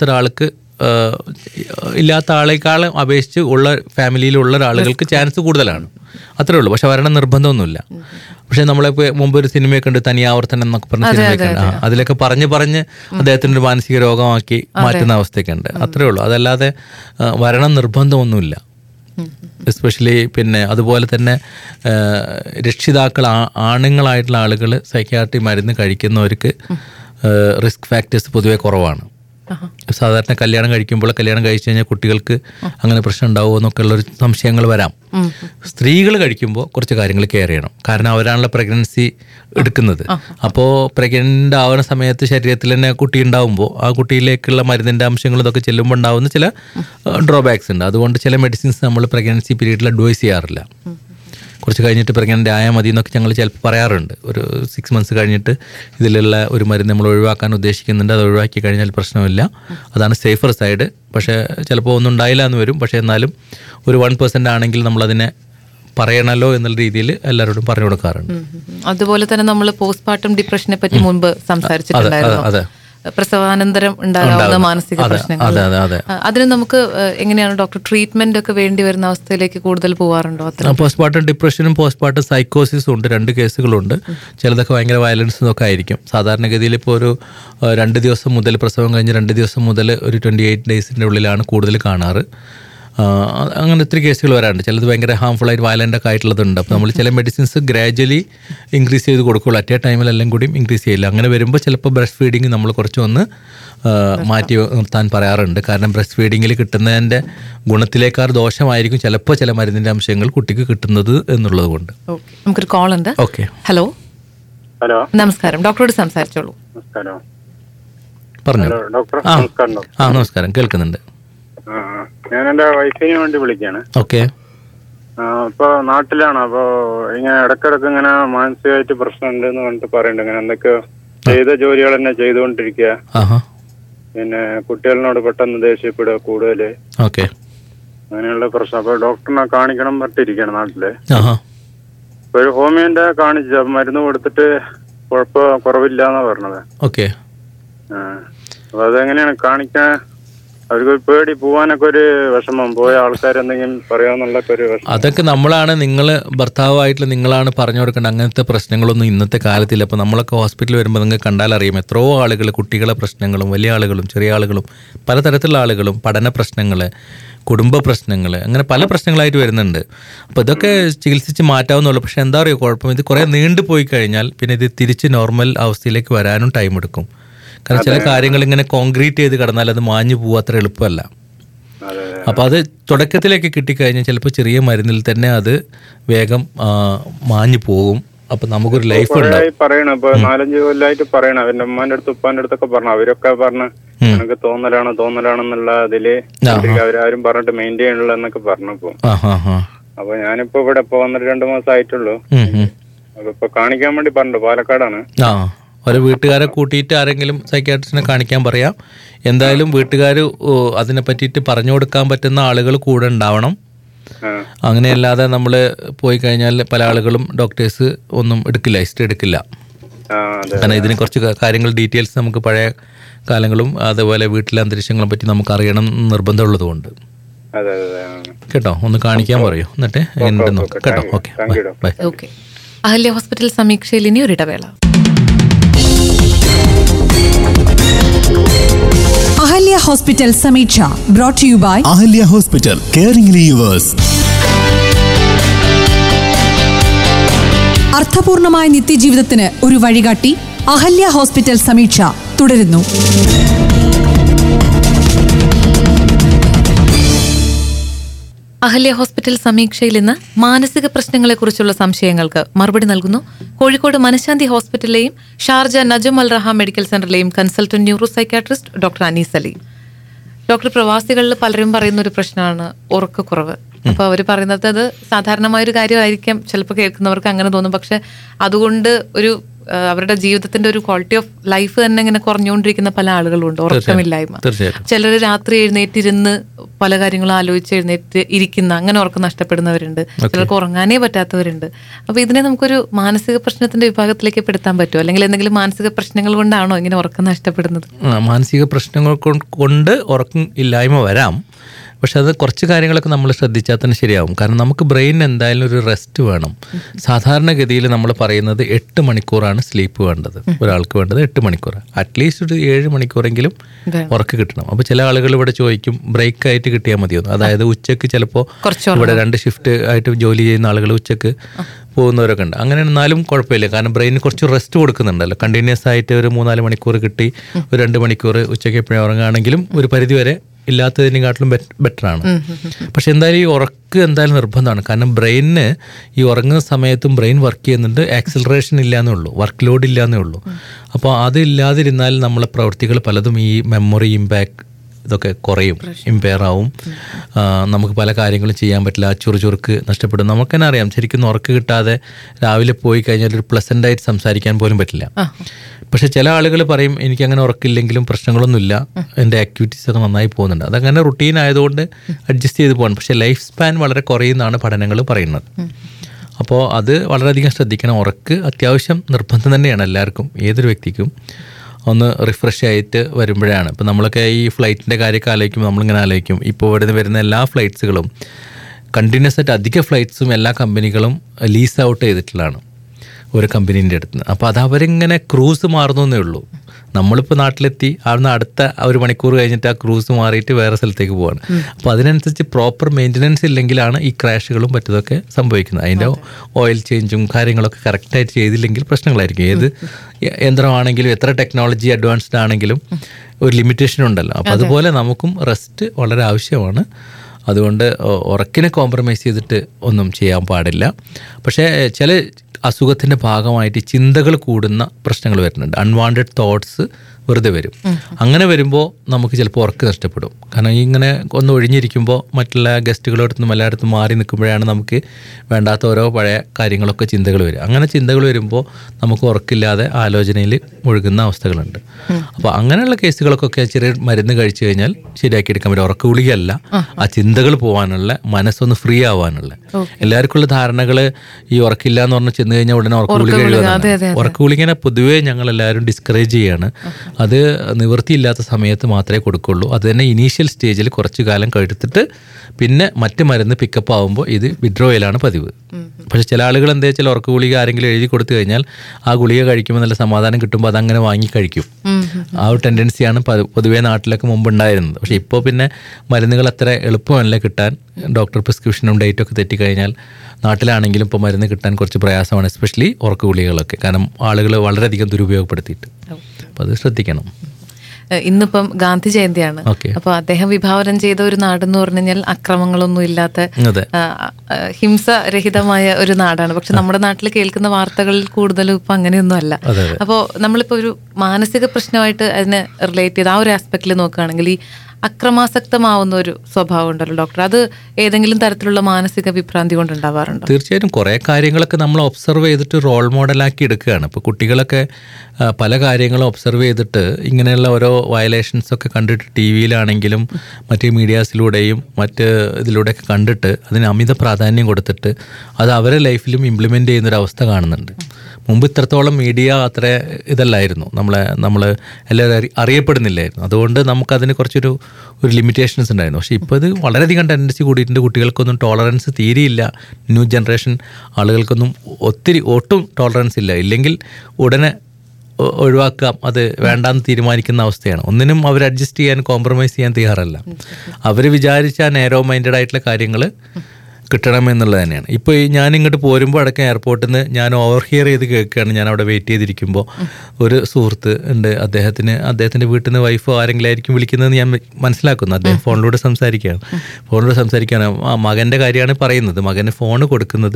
ഇല്ലാത്ത ആളെക്കാളും അപേക്ഷിച്ച് ഉള്ള ഫാമിലിയിലുള്ള ആളുകൾക്ക് ചാൻസ് കൂടുതലാണ്, അത്രേ ഉള്ളൂ. പക്ഷെ വരണം നിർബന്ധമൊന്നുമില്ല. പക്ഷെ നമ്മളിപ്പോൾ മുമ്പ് ഒരു സിനിമയൊക്കെ ഉണ്ട്, തനിയാവർത്തനം എന്നൊക്കെ പറഞ്ഞ സിനിമയൊക്കെ ഉണ്ട്. അതിലൊക്കെ പറഞ്ഞ് അദ്ദേഹത്തിനൊരു മാനസിക രോഗമാക്കി മാറ്റുന്ന അവസ്ഥയൊക്കെ ഉണ്ട്, അത്രേ ഉള്ളൂ. അതല്ലാതെ വരണം നിർബന്ധമൊന്നുമില്ല. എസ്പെഷ്യലി പിന്നെ അതുപോലെ തന്നെ രക്ഷിതാക്കൾ ആണുങ്ങളായിട്ടുള്ള ആളുകൾ സൈക്യാട്രി മരുന്ന് കഴിക്കുന്നവർക്ക് റിസ്ക് ഫാക്ടേഴ്സ് പൊതുവെ കുറവാണ്. സാധാരണ കല്യാണം കഴിക്കുമ്പോൾ കല്യാണം കഴിച്ചു കഴിഞ്ഞാൽ കുട്ടികൾക്ക് അങ്ങനെ പ്രശ്നം ഉണ്ടാവുമോ എന്നൊക്കെ ഉള്ളൊരു സംശയങ്ങൾ വരാം. സ്ത്രീകൾ കഴിക്കുമ്പോൾ കുറച്ച് കാര്യങ്ങൾ കെയർ ചെയ്യണം. കാരണം അവരാണല്ലോ പ്രഗ്നൻസി എടുക്കുന്നത്. അപ്പോൾ പ്രഗ്നൻ്റ് ആവുന്ന സമയത്ത് ശരീരത്തിൽ തന്നെ കുട്ടി ഉണ്ടാവുമ്പോൾ ആ കുട്ടിയിലേക്കുള്ള മരുന്നിൻ്റെ അംശങ്ങൾ ഇതൊക്കെ ചെല്ലുമ്പോൾ ഉണ്ടാവുന്ന ചില ഡ്രോബാക്സ് ഉണ്ട്. അതുകൊണ്ട് ചില മെഡിസിൻസ് നമ്മൾ പ്രഗ്നൻസി പീരീഡിൽ അഡ്വൈസ് ചെയ്യാറില്ല. കുറച്ച് കഴിഞ്ഞിട്ട് പ്രഗ്നൻ്റ് ആയാൽ മതി എന്നൊക്കെ ഞങ്ങൾ ചിലപ്പോൾ പറയാറുണ്ട്. ഒരു 6 months കഴിഞ്ഞിട്ട് ഇതിലുള്ള ഒരു മരുന്ന് നമ്മൾ ഒഴിവാക്കാൻ ഉദ്ദേശിക്കുന്നുണ്ട്, അത് ഒഴിവാക്കി കഴിഞ്ഞാൽ പ്രശ്നമില്ല, അതാണ് സേഫർ സൈഡ്. പക്ഷേ ചിലപ്പോൾ ഒന്നും ഉണ്ടായില്ല എന്ന് വരും. പക്ഷേ എന്നാലും ഒരു 1% ആണെങ്കിൽ നമ്മളതിനെ പറയണല്ലോ എന്നുള്ള രീതിയിൽ എല്ലാവരോടും പറഞ്ഞു കൊടുക്കാറുണ്ട്. അതുപോലെ തന്നെ നമ്മൾ പോസ്റ്റ്മോർട്ടം ഡിപ്രഷനെ പറ്റി മുൻപ് സംസാരിച്ചിട്ടുണ്ടായിരുന്നു. അതെ, പ്രസവാനന്തരം ഉണ്ടാകാവുന്ന മാനസിക പ്രശ്നങ്ങൾ. അതിന് നമുക്ക് എങ്ങനെയാണ് ഡോക്ടർ ട്രീറ്റ്മെന്റ് ഒക്കെ വേണ്ടി വരുന്ന അവസ്ഥയിലേക്ക് കൂടുതൽ പോകാറുണ്ടോ? പോസ്റ്റ്മോർട്ടം ഡിപ്രഷനും പോസ്റ്റ്മോർട്ടം സൈക്കോസിസും ഉണ്ട്, 2 കേസുകളുണ്ട്. ചിലതൊക്കെ ഭയങ്കര വയലൻസും ഒക്കെ ആയിരിക്കും. സാധാരണഗതിയിൽ ഇപ്പോൾ ഒരു 2 ദിവസം മുതൽ, പ്രസവം കഴിഞ്ഞ് 2 ദിവസം മുതൽ ഒരു 28 days ഉള്ളിലാണ് കൂടുതൽ കാണാറ്. അങ്ങനെ ഒത്തിരി കേസുകൾ വരാറുണ്ട്. ചിലത് ഭയങ്കര ഹാംഫുൾ ആയിട്ട് വയലൻ്റ് ഒക്കെ ആയിട്ടുള്ളതുണ്ട്. അപ്പോൾ നമ്മൾ ചില മെഡിസിൻസ് ഗ്രാജ്വലി ഇൻക്രീസ് ചെയ്ത് കൊടുക്കുള്ളൂ, അറ്റ് എ ടൈമിലെല്ലാം കൂടിയും ഇൻക്രീസ് ചെയ്യില്ല. അങ്ങനെ വരുമ്പോൾ ചിലപ്പോൾ ബ്രസ്റ്റ് ഫീഡിങ് നമ്മൾ കുറച്ചൊന്ന് മാറ്റി നിർത്താൻ പറയാറുണ്ട്. കാരണം ബ്രസ്റ്റ് ഫീഡിങ്ങിൽ കിട്ടുന്നതിൻ്റെ ഗുണത്തിലേക്കാൾ ദോഷമായിരിക്കും ചിലപ്പോൾ ചില മരുന്നിൻ്റെ അംശങ്ങൾ കുട്ടിക്ക് കിട്ടുന്നത് എന്നുള്ളത് കൊണ്ട്. നമുക്കൊരു കോൾ ഉണ്ട്. Okay, hello. ഹലോ, നമസ്കാരം. ഡോക്ടറോട് സംസാരിച്ചോളൂ. പറഞ്ഞു. നമസ്കാരം, കേൾക്കുന്നുണ്ട്. ഞാൻ എൻ്റെ വൈഫിന് വേണ്ടി വിളിക്കാണ്. ഓക്കെ. ഇപ്പൊ നാട്ടിലാണ്. അപ്പൊ ഇങ്ങനെ ഇടക്കിടക്ക് ഇങ്ങനെ മാനസികമായിട്ട് പ്രശ്നമുണ്ട് എന്ന് പറഞ്ഞിട്ട് പറയുന്നുണ്ട്. ഇങ്ങനെ എന്തൊക്കെ ചെയ്ത ജോലികൾ തന്നെ ചെയ്തുകൊണ്ടിരിക്കുക, പിന്നെ കുട്ടികളിനോട് പെട്ടെന്ന് ദേഷ്യപ്പെടുക കൂടുതല്, അങ്ങനെയുള്ള പ്രശ്നം. അപ്പൊ ഡോക്ടറിനെ കാണിക്കണം പറഞ്ഞിരിക്കുകയാണ് നാട്ടില്. ഇപ്പൊ ഒരു ഹോമിയോന്റെ കാണിച്ച മരുന്ന് കൊടുത്തിട്ട് കുറവില്ല എന്നാ പറഞ്ഞത്. ഓക്കെ. അപ്പൊ അതെങ്ങനെയാണ് കാണിക്കാൻ അവർക്ക് പേടി, പോവാനൊക്കെ ഒരു വിഷമം, പോയ ആൾക്കാരെന്തെങ്കിലും പറയാന്നുള്ളൊക്കെ ഒരു വിഷമം. അതൊക്കെ നമ്മളാണ്, നിങ്ങൾ ഭർത്താവായിട്ടുള്ള നിങ്ങളാണ് പറഞ്ഞു കൊടുക്കേണ്ടത്. അങ്ങനത്തെ പ്രശ്നങ്ങളൊന്നും ഇന്നത്തെ കാലത്തില്ല. അപ്പോൾ നമ്മളൊക്കെ ഹോസ്പിറ്റലിൽ വരുമ്പോൾ നിങ്ങൾക്ക് കണ്ടാലറിയാം എത്രയോ ആളുകൾ, കുട്ടികളെ പ്രശ്നങ്ങളും വലിയ ആളുകളും ചെറിയ ആളുകളും പലതരത്തിലുള്ള ആളുകളും, പഠന പ്രശ്നങ്ങൾ, കുടുംബ പ്രശ്നങ്ങൾ, അങ്ങനെ പല പ്രശ്നങ്ങളായിട്ട് വരുന്നുണ്ട്. അപ്പോൾ ഇതൊക്കെ ചികിത്സിച്ച് മാറ്റാവുന്നുള്ളൂ. പക്ഷേ എന്താ പറയുക കുഴപ്പം, ഇത് കുറേ നീണ്ടു പോയി കഴിഞ്ഞാൽ പിന്നെ ഇത് തിരിച്ച് നോർമൽ അവസ്ഥയിലേക്ക് വരാനും ടൈം എടുക്കും. കാരണം ചില കാര്യങ്ങൾ ഇങ്ങനെ കോൺക്രീറ്റ് ചെയ്ത് കിടന്നാൽ അത് മാഞ്ഞു പോവുക അത്ര എളുപ്പമല്ല. അപ്പോൾ അത് തുടക്കത്തിലേക്ക് കിട്ടിക്കഴിഞ്ഞാൽ ചിലപ്പോൾ ചെറിയ മരുന്നിൽ തന്നെ അത് വേഗം മാഞ്ഞു പോകും. അപ്പൊ നമുക്കൊരു ലൈഫ് ഉണ്ടാവും. പറയണം ഇപ്പൊ 4-5 കൊല്ലമായിട്ട് പറയണം. അവന്റെ ഉമ്മാന്റെ അടുത്ത് ഉപ്പാന്റെ അടുത്തൊക്കെ പറഞ്ഞു. അവരൊക്കെ പറഞ്ഞ് എനിക്ക് തോന്നലാണെന്നുള്ള അതില് അവരാരും പറഞ്ഞിട്ട് മെയിൻറ്റെയിൻ ചെയ്യണില്ല എന്നൊക്കെ പറഞ്ഞപ്പോ, അപ്പൊ ഞാനിപ്പോ ഇവിടെ ഇപ്പൊ വന്നിട്ട് 2 മാസം ആയിട്ടുള്ളൂ. അതിപ്പോ കാണിക്കാൻ വേണ്ടി പറഞ്ഞു. പാലക്കാടാണ്. ഒരു വീട്ടുകാരെ കൂട്ടിയിട്ട് ആരെങ്കിലും സൈക്യാട്രിസ്റ്റിനെ കാണിക്കാൻ പറയാം. എന്തായാലും വീട്ടുകാർ അതിനെ പറ്റിയിട്ട് പറഞ്ഞു കൊടുക്കാൻ പറ്റുന്ന ആളുകൾ കൂടെ ഉണ്ടാവണം. അങ്ങനെയല്ലാതെ നമ്മൾ പോയി കഴിഞ്ഞാൽ പല ആളുകളും ഡോക്ടേഴ്സ് ഒന്നും എടുക്കില്ല, ഹിസ്റ്ററി എടുക്കില്ല. കാരണം ഇതിന് കുറച്ച് കാര്യങ്ങൾ ഡീറ്റെയിൽസ് നമുക്ക് പഴയ കാലങ്ങളും അതുപോലെ വീട്ടിലെ അന്തരീക്ഷങ്ങളെ പറ്റി നമുക്ക് അറിയണം നിർബന്ധമുള്ളത് കൊണ്ട്. കേട്ടോ, ഒന്ന് കാണിക്കാൻ പറയൂ, എന്നിട്ട് എന്നെ നോക്കാം കേട്ടോ. Okay, bye. Okay. Ahalya hospital സമീക്ഷയിൽ ഇനി ഒരു ഇടവേള. Ahalya hospital Sameeksha brought to you by Ahalya hospital, caring yours. അർത്ഥപൂർണമായ നിത്യജീവിതത്തിന് ഒരു വഴികാട്ടി. അഹല്യ ഹോസ്പിറ്റൽ സമീക്ഷ തുടരുന്നു. അഹല്യ ഹോസ്പിറ്റൽ സമീക്ഷയിൽ ഇന്ന് മാനസിക പ്രശ്നങ്ങളെക്കുറിച്ചുള്ള സംശയങ്ങൾക്ക് മറുപടി നൽകുന്നു കോഴിക്കോട് മനശാന്തി ഹോസ്പിറ്റലിലെയും Sharjah Najm Al Raha medical സെന്ററിലെയും consultant neuro psychiatrist doctor Anees Ali. Doctor, പ്രവാസികളിൽ പലരും പറയുന്ന ഒരു പ്രശ്നമാണ് ഉറക്കക്കുറവ്. അപ്പോൾ അവർ പറയുന്നത് അത് സാധാരണമായൊരു കാര്യമായിരിക്കാം, ചിലപ്പോൾ കേൾക്കുന്നവർക്ക് അങ്ങനെ തോന്നും. പക്ഷെ അതുകൊണ്ട് ഒരു അവരുടെ ജീവിതത്തിന്റെ ഒരു ക്വാളിറ്റി ഓഫ് ലൈഫ് തന്നെ ഇങ്ങനെ കുറഞ്ഞുകൊണ്ടിരിക്കുന്ന പല ആളുകളുണ്ട്. ഉറക്കമില്ലായ്മ, ചിലർ രാത്രി എഴുന്നേറ്റിരുന്ന് പല കാര്യങ്ങളും ആലോചിച്ച് എഴുന്നേറ്റ് ഇരിക്കുന്ന, അങ്ങനെ ഉറക്കം നഷ്ടപ്പെടുന്നവരുണ്ട്. ചിലർക്ക് ഉറങ്ങാനേ പറ്റാത്തവരുണ്ട്. അപ്പോൾ ഇതിനെ നമുക്കൊരു മാനസിക പ്രശ്നത്തിന്റെ വിഭാഗത്തിലേക്ക് പെടുത്താൻ പറ്റുമോ? അല്ലെങ്കിൽ എന്തെങ്കിലും മാനസിക പ്രശ്നങ്ങൾ കൊണ്ടാണോ ഇങ്ങനെ ഉറക്കം നഷ്ടപ്പെടുന്നത്? മാനസിക പ്രശ്നങ്ങൾ കൊണ്ട് ഉറക്കം ഇല്ലായ്മ വരാം. പക്ഷെ അത് കുറച്ച് കാര്യങ്ങളൊക്കെ നമ്മൾ ശ്രദ്ധിച്ചാൽ തന്നെ ശരിയാവും. കാരണം നമുക്ക് ബ്രെയിനിന് എന്തായാലും ഒരു റെസ്റ്റ് വേണം. സാധാരണഗതിയിൽ നമ്മൾ പറയുന്നത് 8 മണിക്കൂറാണ് സ്ലീപ്പ് വേണ്ടത്. ഒരാൾക്ക് വേണ്ടത് 8 മണിക്കൂർ, അറ്റ്ലീസ്റ്റ് ഒരു 7 മണിക്കൂറെങ്കിലും ഉറക്കം കിട്ടണം. അപ്പോൾ ചില ആളുകൾ ഇവിടെ ചോദിക്കും ബ്രേക്ക് ആയിട്ട് കിട്ടിയാൽ മതിയോ. അതായത് ഉച്ചയ്ക്ക് ചിലപ്പോൾ ഇവിടെ 2 ഷിഫ്റ്റ് ആയിട്ട് ജോലി ചെയ്യുന്ന ആളുകൾ ഉച്ചയ്ക്ക് പോകുന്നവരൊക്കെ ഉണ്ട്. അങ്ങനെ എന്നാലും കുഴപ്പമില്ല, കാരണം ബ്രെയിനിന് കുറച്ച് റെസ്റ്റ് കൊടുക്കുന്നുണ്ടല്ലോ. കണ്ടിന്യൂസ് ആയിട്ട് ഒരു 3-4 മണിക്കൂർ കിട്ടി ഒരു 2 മണിക്കൂർ ഉച്ചയ്ക്ക് എപ്പോഴും ഉറങ്ങുകയാണെങ്കിലും ഒരു പരിധിവരെ ഇല്ലാത്തതിനെക്കാട്ടിലും ബെറ്ററാണ്. പക്ഷെ എന്തായാലും ഈ ഉറക്കം എന്തായാലും നിർബന്ധമാണ്. കാരണം ബ്രെയിനിന് ഈ ഉറങ്ങുന്ന സമയത്തും ബ്രെയിൻ വർക്ക് ചെയ്യുന്നുണ്ട്, ആക്സിലറേഷൻ ഇല്ലാന്നേ ഉള്ളൂ, വർക്ക് ലോഡ് ഇല്ലാന്നേ ഉള്ളൂ. അപ്പോൾ അതില്ലാതിരുന്നാൽ നമ്മളെ പ്രവൃത്തികൾ പലതും ഈ മെമ്മറി ഇമ്പാക്ട് ഇതൊക്കെ കുറയും, ഇമ്പയർ ആവും. നമുക്ക് പല കാര്യങ്ങളും ചെയ്യാൻ പറ്റില്ല, ചുറുചുറുക്ക് നഷ്ടപ്പെടും. നമുക്ക് തന്നെ അറിയാം, ശരിക്കും ഉറക്ക് കിട്ടാതെ രാവിലെ പോയി കഴിഞ്ഞാൽ ഒരു പ്ലസൻ്റായിട്ട് സംസാരിക്കാൻ പോലും പറ്റില്ല. പക്ഷെ ചില ആളുകൾ പറയും എനിക്കങ്ങനെ ഉറക്കില്ലെങ്കിലും പ്രശ്നങ്ങളൊന്നുമില്ല, എൻ്റെ ആക്ടിവിറ്റീസ് ഒക്കെ നന്നായി പോകുന്നുണ്ട്. അതങ്ങനെ റുട്ടീൻ ആയതുകൊണ്ട് അഡ്ജസ്റ്റ് ചെയ്ത് പോകണം. പക്ഷേ ലൈഫ് സ്പാൻ വളരെ കുറയുന്നതാണ് പഠനങ്ങൾ പറയുന്നത്. അപ്പോൾ അത് വളരെയധികം ശ്രദ്ധിക്കണം. ഉറക്ക് അത്യാവശ്യം നിർബന്ധം തന്നെയാണ് എല്ലാവർക്കും, ഏതൊരു വ്യക്തിക്കും. ഒന്ന് റിഫ്രഷ് ആയിട്ട് വരുമ്പോഴാണ്. ഇപ്പോൾ നമ്മളൊക്കെ ഈ ഫ്ലൈറ്റിൻ്റെ കാര്യമൊക്കെ ആലോചിക്കുമ്പോൾ നമ്മളിങ്ങനെ ആലോചിക്കും, ഇപ്പോൾ ഇവിടെ വരുന്ന എല്ലാ ഫ്ലൈറ്റ്സുകളും കണ്ടിന്യൂസ് ആയിട്ട് അധിക ഫ്ലൈറ്റ്സും എല്ലാ കമ്പനികളും ലീസ് ഔട്ട് ചെയ്തിട്ടുള്ളതാണ് ഒരു കമ്പനീൻ്റെ അടുത്ത് നിന്ന്. അപ്പോൾ അത് അവരിങ്ങനെ ക്രൂസ് മാറുന്നേ ഉള്ളൂ. നമ്മളിപ്പോൾ നാട്ടിലെത്തി അവിടുന്ന് അടുത്ത 1 മണിക്കൂർ കഴിഞ്ഞിട്ട് ആ ക്രൂസ് മാറിയിട്ട് വേറെ സ്ഥലത്തേക്ക് പോവാണ്. അപ്പോൾ അതിനനുസരിച്ച് പ്രോപ്പർ മെയിൻ്റനൻസ് ഇല്ലെങ്കിലാണ് ഈ ക്രാഷുകളും മറ്റതൊക്കെ സംഭവിക്കുന്നത്. അതിൻ്റെ ഓയിൽ ചേഞ്ചും കാര്യങ്ങളൊക്കെ കറക്റ്റായിട്ട് ചെയ്തില്ലെങ്കിൽ പ്രശ്നങ്ങളായിരിക്കും. ഏത് യന്ത്രമാണെങ്കിലും എത്ര ടെക്നോളജി അഡ്വാൻസ്ഡ് ആണെങ്കിലും ഒരു ലിമിറ്റേഷൻ ഉണ്ടല്ലോ. അപ്പോൾ അതുപോലെ നമുക്കും റെസ്റ്റ് വളരെ ആവശ്യമാണ്. അതുകൊണ്ട് ഉറക്കിനെ കോംപ്രമൈസ് ചെയ്തിട്ട് ഒന്നും ചെയ്യാൻ പാടില്ല. പക്ഷേ ചില അസുഖത്തിൻ്റെ ഭാഗമായിട്ട് ചിന്തകൾ കൂടുന്ന പ്രശ്നങ്ങൾ വരുന്നുണ്ട്. അൺവാണ്ടഡ് തോട്ട്സ് വെറുതെ വരും. അങ്ങനെ വരുമ്പോൾ നമുക്ക് ചിലപ്പോൾ ഉറക്കം നഷ്ടപ്പെടും. കാരണം ഇങ്ങനെ ഒന്ന് ഒഴിഞ്ഞിരിക്കുമ്പോൾ മറ്റുള്ള ഗസ്റ്റുകളോടത്തും എല്ലായിടത്തും മാറി നിൽക്കുമ്പോഴാണ് നമുക്ക് വേണ്ടാത്ത ഓരോ പഴയ കാര്യങ്ങളൊക്കെ ചിന്തകൾ വരും. അങ്ങനെ ചിന്തകൾ വരുമ്പോൾ നമുക്ക് ഉറക്കില്ലാതെ ആലോചനയിൽ മുഴുകുന്ന അവസ്ഥകളുണ്ട്. അപ്പോൾ അങ്ങനെയുള്ള കേസുകൾക്കൊക്കെ ചെറിയ മരുന്ന് കഴിച്ചു കഴിഞ്ഞാൽ ശരിയാക്കി എടുക്കാൻ പറ്റും. ഉറക്ക ഗുളികയല്ല, ആ ചിന്തകൾ പോകാനുള്ള, മനസ്സൊന്ന് ഫ്രീ ആവാനുള്ള. എല്ലാവർക്കും ഉള്ള ധാരണകൾ ഈ ഉറക്കില്ല എന്ന് പറഞ്ഞ് ചെന്ന് കഴിഞ്ഞാൽ ഉടനെ ഉറക്ക ഗുളിക എഴുതാൻ. ഉറക്ക ഗുളികനെ പൊതുവേ ഞങ്ങൾ എല്ലാവരും ഡിസ്കറേജ് ചെയ്യാണ്. അത് നിവൃത്തിയില്ലാത്ത സമയത്ത് മാത്രമേ കൊടുക്കുള്ളൂ. അത് തന്നെ ഇനീഷ്യൽ സ്റ്റേജിൽ കുറച്ച് കാലം എടുത്തിട്ട് പിന്നെ മറ്റ് മരുന്ന് പിക്കപ്പ് ആകുമ്പോൾ ഇത് വിഡ്രോയലാണ് പതിവ്. പക്ഷേ ചില ആളുകൾ എന്താ വെച്ചാൽ ഉറക്ക ഗുളിക ആരെങ്കിലും എഴുതി കൊടുത്തു കഴിഞ്ഞാൽ ആ ഗുളിക കഴിക്കുമ്പോൾ നല്ല സമാധാനം കിട്ടുമ്പോൾ അതങ്ങനെ വാങ്ങി കഴിക്കും. ആ ഒരു ടെൻഡൻസിയാണ് പൊതുവേ നാട്ടിലൊക്കെ മുമ്പ് ഉണ്ടായിരുന്നത്. പക്ഷേ ഇപ്പോൾ പിന്നെ മരുന്നുകൾ അത്ര എളുപ്പമല്ല കിട്ടാൻ. ഡോക്ടർ പ്രിസ്ക്രിപ്ഷനും ഡേറ്റൊക്കെ തെറ്റിക്കഴിഞ്ഞാൽ നാട്ടിലാണെങ്കിലും ഇപ്പോൾ മരുന്ന് കിട്ടാൻ കുറച്ച് പ്രയാസമാണ്, എസ്പെഷ്യലി ഉറക്ക ഗുളികകളൊക്കെ. കാരണം ആളുകൾ വളരെയധികം ദുരുപയോഗപ്പെടുത്തിയിട്ട്. അപ്പോൾ അത് ശ്രദ്ധിക്കണം. ഇന്നിപ്പം ഗാന്ധി ജയന്തിയാണ്. അപ്പൊ അദ്ദേഹം വിഭാവനം ചെയ്ത ഒരു നാടെന്ന് പറഞ്ഞു കഴിഞ്ഞാൽ അക്രമങ്ങളൊന്നും ഇല്ലാത്ത ഹിംസരഹിതമായ ഒരു നാടാണ്. പക്ഷെ നമ്മുടെ നാട്ടിൽ കേൾക്കുന്ന വാർത്തകളിൽ കൂടുതലും ഇപ്പൊ അങ്ങനെയൊന്നും അല്ല. അപ്പോൾ നമ്മളിപ്പോ ഒരു മാനസിക പ്രശ്നമായിട്ട് അതിനെ റിലേറ്റ് ചെയ്ത് ആ ഒരു ആസ്പെക്റ്റിൽ നോക്കുകയാണെങ്കിൽ ഈ അക്രമാസക്തമാവുന്ന ഒരു സ്വഭാവം ഉണ്ടല്ലോ ഡോക്ടർ, അത് ഏതെങ്കിലും തരത്തിലുള്ള മാനസിക വിഭ്രാന്തി കൊണ്ടുണ്ടാവാറുണ്ടോ? തീർച്ചയായിട്ടും കുറേ കാര്യങ്ങളൊക്കെ നമ്മൾ ഒബ്സർവ് ചെയ്തിട്ട് റോൾ മോഡലാക്കി എടുക്കുകയാണ്. ഇപ്പോൾ കുട്ടികളൊക്കെ പല കാര്യങ്ങളും ഒബ്സർവ് ചെയ്തിട്ട് ഇങ്ങനെയുള്ള ഓരോ വയലേഷൻസൊക്കെ കണ്ടിട്ട് ടി വിയിലാണെങ്കിലും മറ്റ് മീഡിയാസിലൂടെയും മറ്റ് ഇതിലൂടെയൊക്കെ കണ്ടിട്ട് അതിന് അമിത പ്രാധാന്യം കൊടുത്തിട്ട് അത് അവരെ ലൈഫിലും ഇംപ്ലിമെൻ്റ് ചെയ്യുന്നൊരവസ്ഥ കാണുന്നുണ്ട്. മുമ്പ് ഇത്രത്തോളം മീഡിയ അത്ര ഇതല്ലായിരുന്നു, നമ്മൾ എല്ലാവരും അറിയപ്പെടുന്നില്ലായിരുന്നു. അതുകൊണ്ട് നമുക്കതിന് കുറച്ചൊരു ലിമിറ്റേഷൻസ് ഉണ്ടായിരുന്നു. പക്ഷേ ഇപ്പോൾ ഇത് വളരെയധികം ടെൻഡൻസി കൂടിയിട്ടുണ്ട്. കുട്ടികൾക്കൊന്നും ടോളറൻസ് തീരെയില്ല. ന്യൂ ജനറേഷൻ ആളുകൾക്കൊന്നും ഒട്ടും ടോളറൻസ് ഇല്ല. ഇല്ലെങ്കിൽ ഉടനെ ഒഴിവാക്കാം, അത് വേണ്ടാന്ന് തീരുമാനിക്കുന്ന അവസ്ഥയാണ്. ഒന്നിനും അവർ അഡ്ജസ്റ്റ് ചെയ്യാൻ, കോംപ്രമൈസ് ചെയ്യാൻ തയ്യാറല്ല. അവർ വിചാരിച്ച നാരോ മൈൻഡഡ് ആയിട്ടുള്ള കാര്യങ്ങൾ കിട്ടണമെന്നുള്ളത് തന്നെയാണ്. ഇപ്പോൾ ഞാൻ ഇങ്ങോട്ട് പോരുമ്പോൾ അടക്കം എയർപോർട്ടിൽ നിന്ന് ഞാൻ ഓവർ ഹിയർ ചെയ്ത് കേൾക്കുകയാണ്. ഞാൻ അവിടെ വെയിറ്റ് ചെയ്തിരിക്കുമ്പോൾ ഒരു സുഹൃത്ത് ഉണ്ട്, അദ്ദേഹത്തിൻ്റെ വീട്ടിൽ നിന്ന് വൈഫോ ആരെങ്കിലും ആയിരിക്കും വിളിക്കുന്നതെന്ന് ഞാൻ മനസ്സിലാക്കുന്നു. അദ്ദേഹം ഫോണിലൂടെ സംസാരിക്കുകയാണ്. മകൻ്റെ കാര്യമാണ് പറയുന്നത്. മകന് ഫോണ് കൊടുക്കുന്നത്,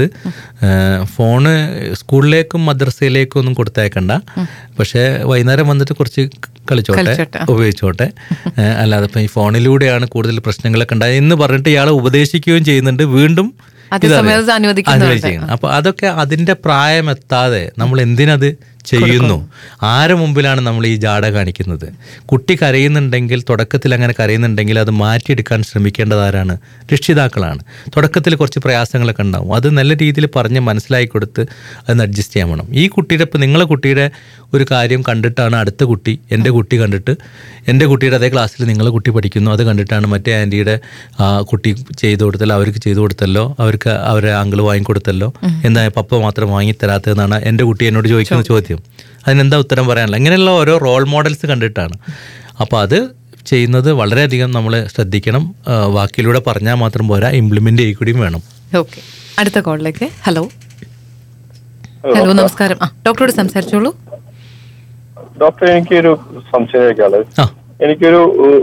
ഫോണ് സ്കൂളിലേക്കും മദ്രസയിലേക്കും ഒന്നും കൊടുത്തയക്കണ്ട, പക്ഷേ വൈകുന്നേരം വന്നിട്ട് കുറച്ച് ഉപയോഗിച്ചോട്ടെ, അല്ലാതെ ഇപ്പം ഈ ഫോണിലൂടെയാണ് കൂടുതൽ പ്രശ്നങ്ങളൊക്കെ ഉണ്ടായത് എന്ന് പറഞ്ഞിട്ട് ഇയാളെ ഉപദേശിക്കുകയും ചെയ്യുന്നുണ്ട്. വീണ്ടും അനുവദിക്കണം. അപ്പൊ അതൊക്കെ അതിന്റെ പ്രായമെത്താതെ നമ്മൾ എന്തിനത് ചെയ്യുന്നു? ആരെ മുമ്പിലാണ് നമ്മൾ ഈ ജാട കാണിക്കുന്നത്? കുട്ടി കരയുന്നുണ്ടെങ്കിൽ, തുടക്കത്തിൽ അങ്ങനെ കരയുന്നുണ്ടെങ്കിൽ അത് മാറ്റിയെടുക്കാൻ ശ്രമിക്കേണ്ടത് ആരാണ്? രക്ഷിതാക്കളാണ്. തുടക്കത്തിൽ കുറച്ച് പ്രയാസങ്ങളൊക്കെ ഉണ്ടാവും, അത് നല്ല രീതിയിൽ പറഞ്ഞ് മനസ്സിലാക്കി കൊടുത്ത് അതിന് അഡ്ജസ്റ്റ് ചെയ്യാൻ വേണം. ഈ കുട്ടിയുടെ, ഇപ്പം നിങ്ങളെ കുട്ടിയുടെ ഒരു കാര്യം കണ്ടിട്ടാണ് അടുത്ത കുട്ടി, എൻ്റെ കുട്ടി കണ്ടിട്ട്, എൻ്റെ കുട്ടിയുടെ അതേ ക്ലാസ്സിൽ നിങ്ങളെ കുട്ടി പഠിക്കുന്നു, അത് കണ്ടിട്ടാണ് മറ്റേ ആൻറ്റിയുടെ കുട്ടി ചെയ്തു കൊടുത്തല്ലോ, അവർക്ക് ചെയ്തു കൊടുത്തല്ലോ, അവർക്ക് അവരെ ആങ്കിൾ വാങ്ങിക്കൊടുത്തല്ലോ, എന്താ പപ്പ മാത്രം വാങ്ങിത്തരാത്തതെന്നാണ് എൻ്റെ കുട്ടി എന്നോട് ചോദിക്കുന്ന ചോദ്യം. അതിനെന്താ ഉത്തരം പറയാനുള്ള? അങ്ങനെയുള്ള ഓരോ റോൾ മോഡൽസ് കണ്ടിട്ടാണ്. അപ്പോൾ അത് ചെയ്യുന്നത് വളരെയധികം നമ്മൾ ശ്രദ്ധിക്കണം. വാക്കിലൂടെ പറഞ്ഞാൽ മാത്രം പോരാ, ഇംപ്ലിമെൻ്റ് ചെയ്യിക്കുകയും വേണം. ഓക്കെ, അടുത്ത കോളിലേക്ക്. ഹലോ, നമസ്കാരം. ഡോക്ടറോട് സംസാരിച്ചോളൂ. ഡോക്ടർ, എനിക്കൊരു സംശയമാണ്. എനിക്കൊരു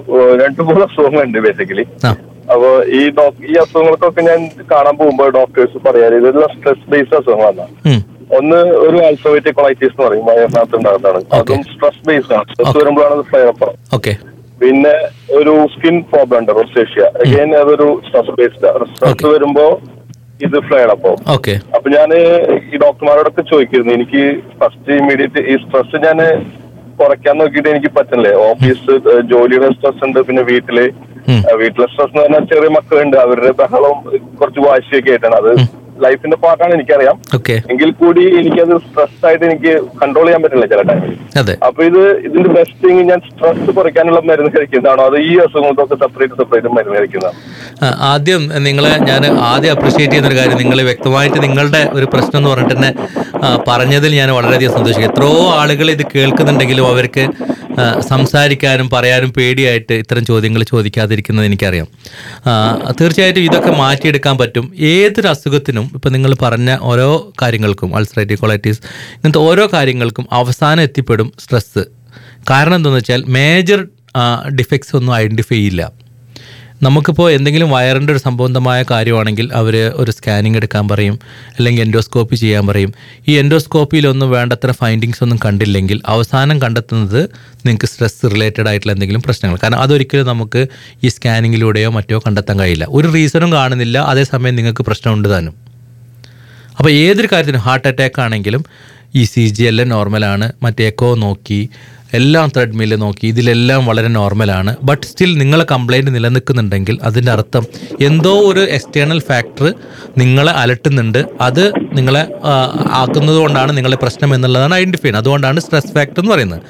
2-3 അസുഖങ്ങളുണ്ട് ബേസിക്കലി. അപ്പൊ ഈ അസുഖങ്ങൾക്കൊക്കെ ഞാൻ കാണാൻ പോകുമ്പോൾ ഡോക്ടേഴ്സ് പറയാറ് ഇതെല്ലാം സ്ട്രെസ് ബേസ്ഡ് അസുഖങ്ങളാണ്. ഒന്ന് ഒരു ആൽഫബറ്റിക് കൊളൈറ്റിസ് എന്ന് പറയും, വയറിനകത്ത് ഉണ്ടാകുന്നതാണ്. അതും സ്ട്രെസ് ബേസ്ഡ് ആണ്. സ്ട്രെസ് വരുമ്പോഴാണ് അത് ഫ്ലെയർ അപ്പ്. പിന്നെ ഒരു സ്കിൻ പ്രോബ്ലം ഉണ്ട്, റോസേഷ്യ. അഗൈൻ അതൊരു സ്ട്രെസ് ബേസ്ഡ്. സ്ട്രെസ് വരുമ്പോ ഇത് ഫ്ലെയർ അപ്പ്. അപ്പൊ ഞാൻ ഈ ഡോക്ടർമാരോടൊക്കെ ചോദിക്കുന്നു, എനിക്ക് ഫസ്റ്റ് ഇമ്മീഡിയറ്റ് ഈ സ്ട്രെസ് ഞാൻ കുറയ്ക്കാൻ നോക്കിയിട്ട് എനിക്ക് പറ്റുന്നില്ലേ. ഓഫീസ് ജോലിയുടെ സ്ട്രെസ് ഉണ്ട്, പിന്നെ വീട്ടിലെ സ്ട്രെസ് എന്ന് പറഞ്ഞാൽ ചെറിയ മക്കളുണ്ട്, അവരുടെ ബഹളം കുറച്ച് വാശിയൊക്കെ ആയിട്ടാണ്. അത് ലൈഫിന്റെ പാർട്ടാണ്, എനിക്കറിയാം. എങ്കിൽ കൂടി എനിക്കത് സ്ട്രെസ് ആയിട്ട് എനിക്ക് കൺട്രോൾ ചെയ്യാൻ പറ്റില്ല ചില ടൈമിൽ. അപ്പൊ ഇതിന്റെ ബെസ്റ്റ് തിങ് ഞാൻ സ്ട്രെസ് കുറയ്ക്കാനുള്ള മരുന്ന് കഴിക്കുന്നതാണോ, അത് ഈ അസുഖങ്ങൾക്കൊക്കെ സെപ്പറേറ്റ് മരുന്ന് കഴിക്കുന്നതാണ്? ആദ്യം ഞാൻ അപ്രീഷിയേറ്റ് ചെയ്യുന്നൊരു കാര്യം, നിങ്ങൾ വ്യക്തമായിട്ട് നിങ്ങളുടെ ഒരു പ്രശ്നം എന്ന് പറഞ്ഞിട്ട് തന്നെ പറഞ്ഞതിൽ ഞാൻ വളരെയധികം സന്തോഷിക്കും. എത്രയോ ആളുകൾ ഇത് കേൾക്കുന്നുണ്ടെങ്കിലും അവർക്ക് സംസാരിക്കാനും പറയാനും പേടിയായിട്ട് ഇത്തരം ചോദ്യങ്ങൾ ചോദിക്കാതിരിക്കുന്നത് എനിക്കറിയാം. തീർച്ചയായിട്ടും ഇതൊക്കെ മാറ്റിയെടുക്കാൻ പറ്റും. ഏതൊരു അസുഖത്തിനും ഇപ്പം നിങ്ങൾ പറഞ്ഞ ഓരോ കാര്യങ്ങൾക്കും, അൾസറേറ്റീവ് കൊളൈറ്റിസ്, ഇങ്ങനത്തെ ഓരോ കാര്യങ്ങൾക്കും അവസാനം എത്തിപ്പെടും സ്ട്രെസ്സ്. കാരണം എന്താണെന്ന് വെച്ചാൽ മേജർ ഡിഫക്ട്സ് ഒന്നും ഐഡൻറ്റിഫൈ ചെയ്യില്ല. നമുക്കിപ്പോൾ എന്തെങ്കിലും വയറിൻ്റെ ഒരു സംബന്ധമായ കാര്യമാണെങ്കിൽ അവർ ഒരു സ്കാനിങ് എടുക്കാൻ പറയും, അല്ലെങ്കിൽ എൻഡോസ്കോപ്പി ചെയ്യാൻ പറയും. ഈ എൻഡോസ്കോപ്പിയിലൊന്നും വേണ്ടത്ര ഫൈൻഡിങ്സ് ഒന്നും കണ്ടില്ലെങ്കിൽ അവസാനം കണ്ടെത്തുന്നത് നിങ്ങൾക്ക് സ്ട്രെസ് റിലേറ്റഡ് ആയിട്ടുള്ള എന്തെങ്കിലും പ്രശ്നങ്ങൾ. കാരണം അതൊരിക്കലും നമുക്ക് ഈ സ്കാനിങ്ങിലൂടെയോ മറ്റോ കണ്ടെത്താൻ കഴിയില്ല. ഒരു റീസണും കാണുന്നില്ല, അതേസമയം നിങ്ങൾക്ക് പ്രശ്നമുണ്ട് താനും. അപ്പോൾ ഏതൊരു കാര്യത്തിനും, ഹാർട്ട് അറ്റാക്ക് ആണെങ്കിലും ECG എല്ലാം നോർമലാണ്, മറ്റേ എക്കോ നോക്കി, എല്ലാം ത്രെഡ്മില്ല് നോക്കി, ഇതിലെല്ലാം വളരെ നോർമലാണ്. ബട്ട് സ്റ്റിൽ നിങ്ങളെ കംപ്ലൈൻറ്റ് നിലനിൽക്കുന്നുണ്ടെങ്കിൽ അതിൻ്റെ അർത്ഥം എന്തോ ഒരു എക്സ്റ്റേണൽ ഫാക്ടർ നിങ്ങളെ അലട്ടുന്നുണ്ട്, അത് നിങ്ങളെ ആക്കുന്നത് കൊണ്ടാണ് നിങ്ങളെ പ്രശ്നം എന്നുള്ളതാണ് ഐഡൻറ്റിഫൈ ചെയ്യുന്നത്. അതുകൊണ്ടാണ് സ്ട്രെസ് ഫാക്ടർ എന്ന് പറയുന്നത്.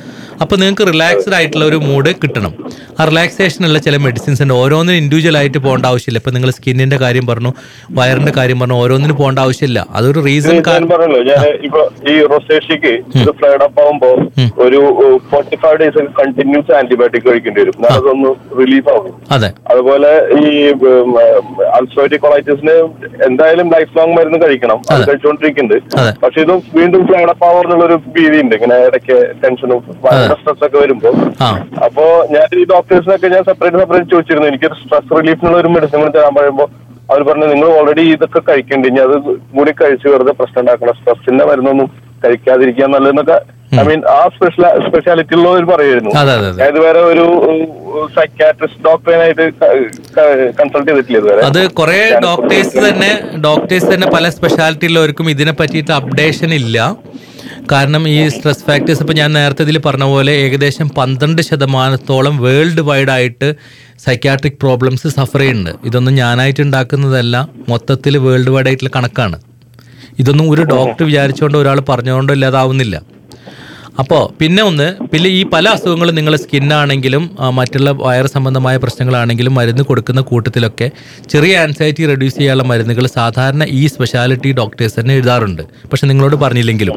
അപ്പോൾ നിങ്ങൾക്ക് റിലാക്സ്ഡ് ആയിട്ടുള്ള ഒരു മൂഡ് കിട്ടണം. ആ റിലാക്സേഷനുള്ള ചില മെഡിസിൻസ് ഉണ്ട്. ഓരോന്നിനും ഇൻഡിവിജ്വൽ ആയിട്ട് പോകേണ്ട ആവശ്യമില്ല. ഇപ്പം നിങ്ങൾ സ്കിന്നിന്റെ കാര്യം പറഞ്ഞു, വയറിന്റെ കാര്യം പറഞ്ഞു, ഓരോന്നിനും പോകേണ്ട ആവശ്യമില്ല. അതൊരു റീസൺ പറഞ്ഞല്ലോ. ഞാൻ ഇപ്പൊ ഈ റൊസേഷ്യക്ക് ഇത് ഫ്ലൈഡ് അപ്പ് ആവുമ്പോ ഒരു 45 days കണ്ടിന്യൂസ് ആന്റിബയോട്ടിക് കഴിക്കേണ്ടി വരും. അതൊന്ന് റിലീഫ് ആവും. അതെ. അതുപോലെ ഈ അൾസറേറ്റീവ് കൊളൈറ്റിസിന് എന്തായാലും ലൈഫ് ലോങ് മരുന്ന് കഴിക്കണം. അത് കഴിച്ചുകൊണ്ടിരിക്കുന്നുണ്ട്. പക്ഷെ ഇത് വീണ്ടും ഫ്ലൈഡ് അപ്പ് ആവാറുള്ള ഒരു ഭീതി ഉണ്ട്. ഇങ്ങനെ ഇടയ്ക്ക് ടെൻഷനും സ്ട്രെസ് ഒക്കെ വരുമ്പോ. അപ്പോ ഞാൻ ഈ ഡോക്ടേഴ്സിനൊക്കെ ഞാൻ സെപ്പറേറ്റ് ചോദിച്ചിരുന്നു, എനിക്കൊരു സ്ട്രെസ് റിലീഫിനുള്ള ഒരു മെഡിസിൻ കൂടി തരാൻ പറയുമ്പോൾ അവർ പറഞ്ഞു നിങ്ങൾ ഓൾറെഡി ഇതൊക്കെ കഴിക്കണ്ട, ഇനി അത് കൂടി കഴിച്ച് വെറുതെ പ്രശ്നം ഉണ്ടാക്കണം, സ്ട്രെസ്സിന്റെ മരുന്നൊന്നും കഴിക്കാതിരിക്കാൻ നല്ലതെന്നൊക്കെ ഐ മീൻ ആ സ്പെഷ്യാലിറ്റി ഉള്ളവർ പറയുമായിരുന്നു. അതായത് വേറെ ഒരു സൈക്യാട്രിസ്റ്റ് ഡോക്ടറിനായിട്ട് കൺസൾട്ട് ചെയ്തിട്ടില്ല. അത് കുറെ ഡോക്ടേഴ്സ് തന്നെ പല സ്പെഷ്യാലിറ്റി ഉള്ളവർക്കും ഇതിനെ പറ്റിയിട്ട് അപ്ഡേഷൻ ഇല്ല. കാരണം ഈ സ്ട്രെസ് ഫാക്ടേഴ്സ് ഇപ്പോൾ ഞാൻ നേരത്തെ ഇതിൽ പറഞ്ഞ പോലെ ഏകദേശം 12% വേൾഡ് വൈഡ് ആയിട്ട് സൈക്യാട്രിക് പ്രോബ്ലംസ് സഫർ ചെയ്യുന്നുണ്ട്. ഇതൊന്നും ഞാനായിട്ട് ഉണ്ടാക്കുന്നതല്ല, മൊത്തത്തിൽ വേൾഡ് വൈഡ് ആയിട്ടുള്ള കണക്കാണ്. ഇതൊന്നും ഒരു ഡോക്ടർ വിചാരിച്ചുകൊണ്ടോ ഒരാൾ പറഞ്ഞുകൊണ്ടോ ഇല്ലാതാവുന്നില്ല. അപ്പോൾ പിന്നെ ഈ പല അസുഖങ്ങളും നിങ്ങൾ സ്കിന്നാണെങ്കിലും മറ്റുള്ള വയറ് സംബന്ധമായ പ്രശ്നങ്ങളാണെങ്കിലും മരുന്ന് കൊടുക്കുന്ന കൂട്ടത്തിലൊക്കെ ചെറിയ ആൻസൈറ്റി റെഡ്യൂസ് ചെയ്യാനുള്ള മരുന്നുകൾ സാധാരണ ഈ സ്പെഷ്യാലിറ്റി ഡോക്ടേഴ്സ് തന്നെ എഴുതാറുണ്ട്. പക്ഷെ നിങ്ങളോട് പറഞ്ഞില്ലെങ്കിലും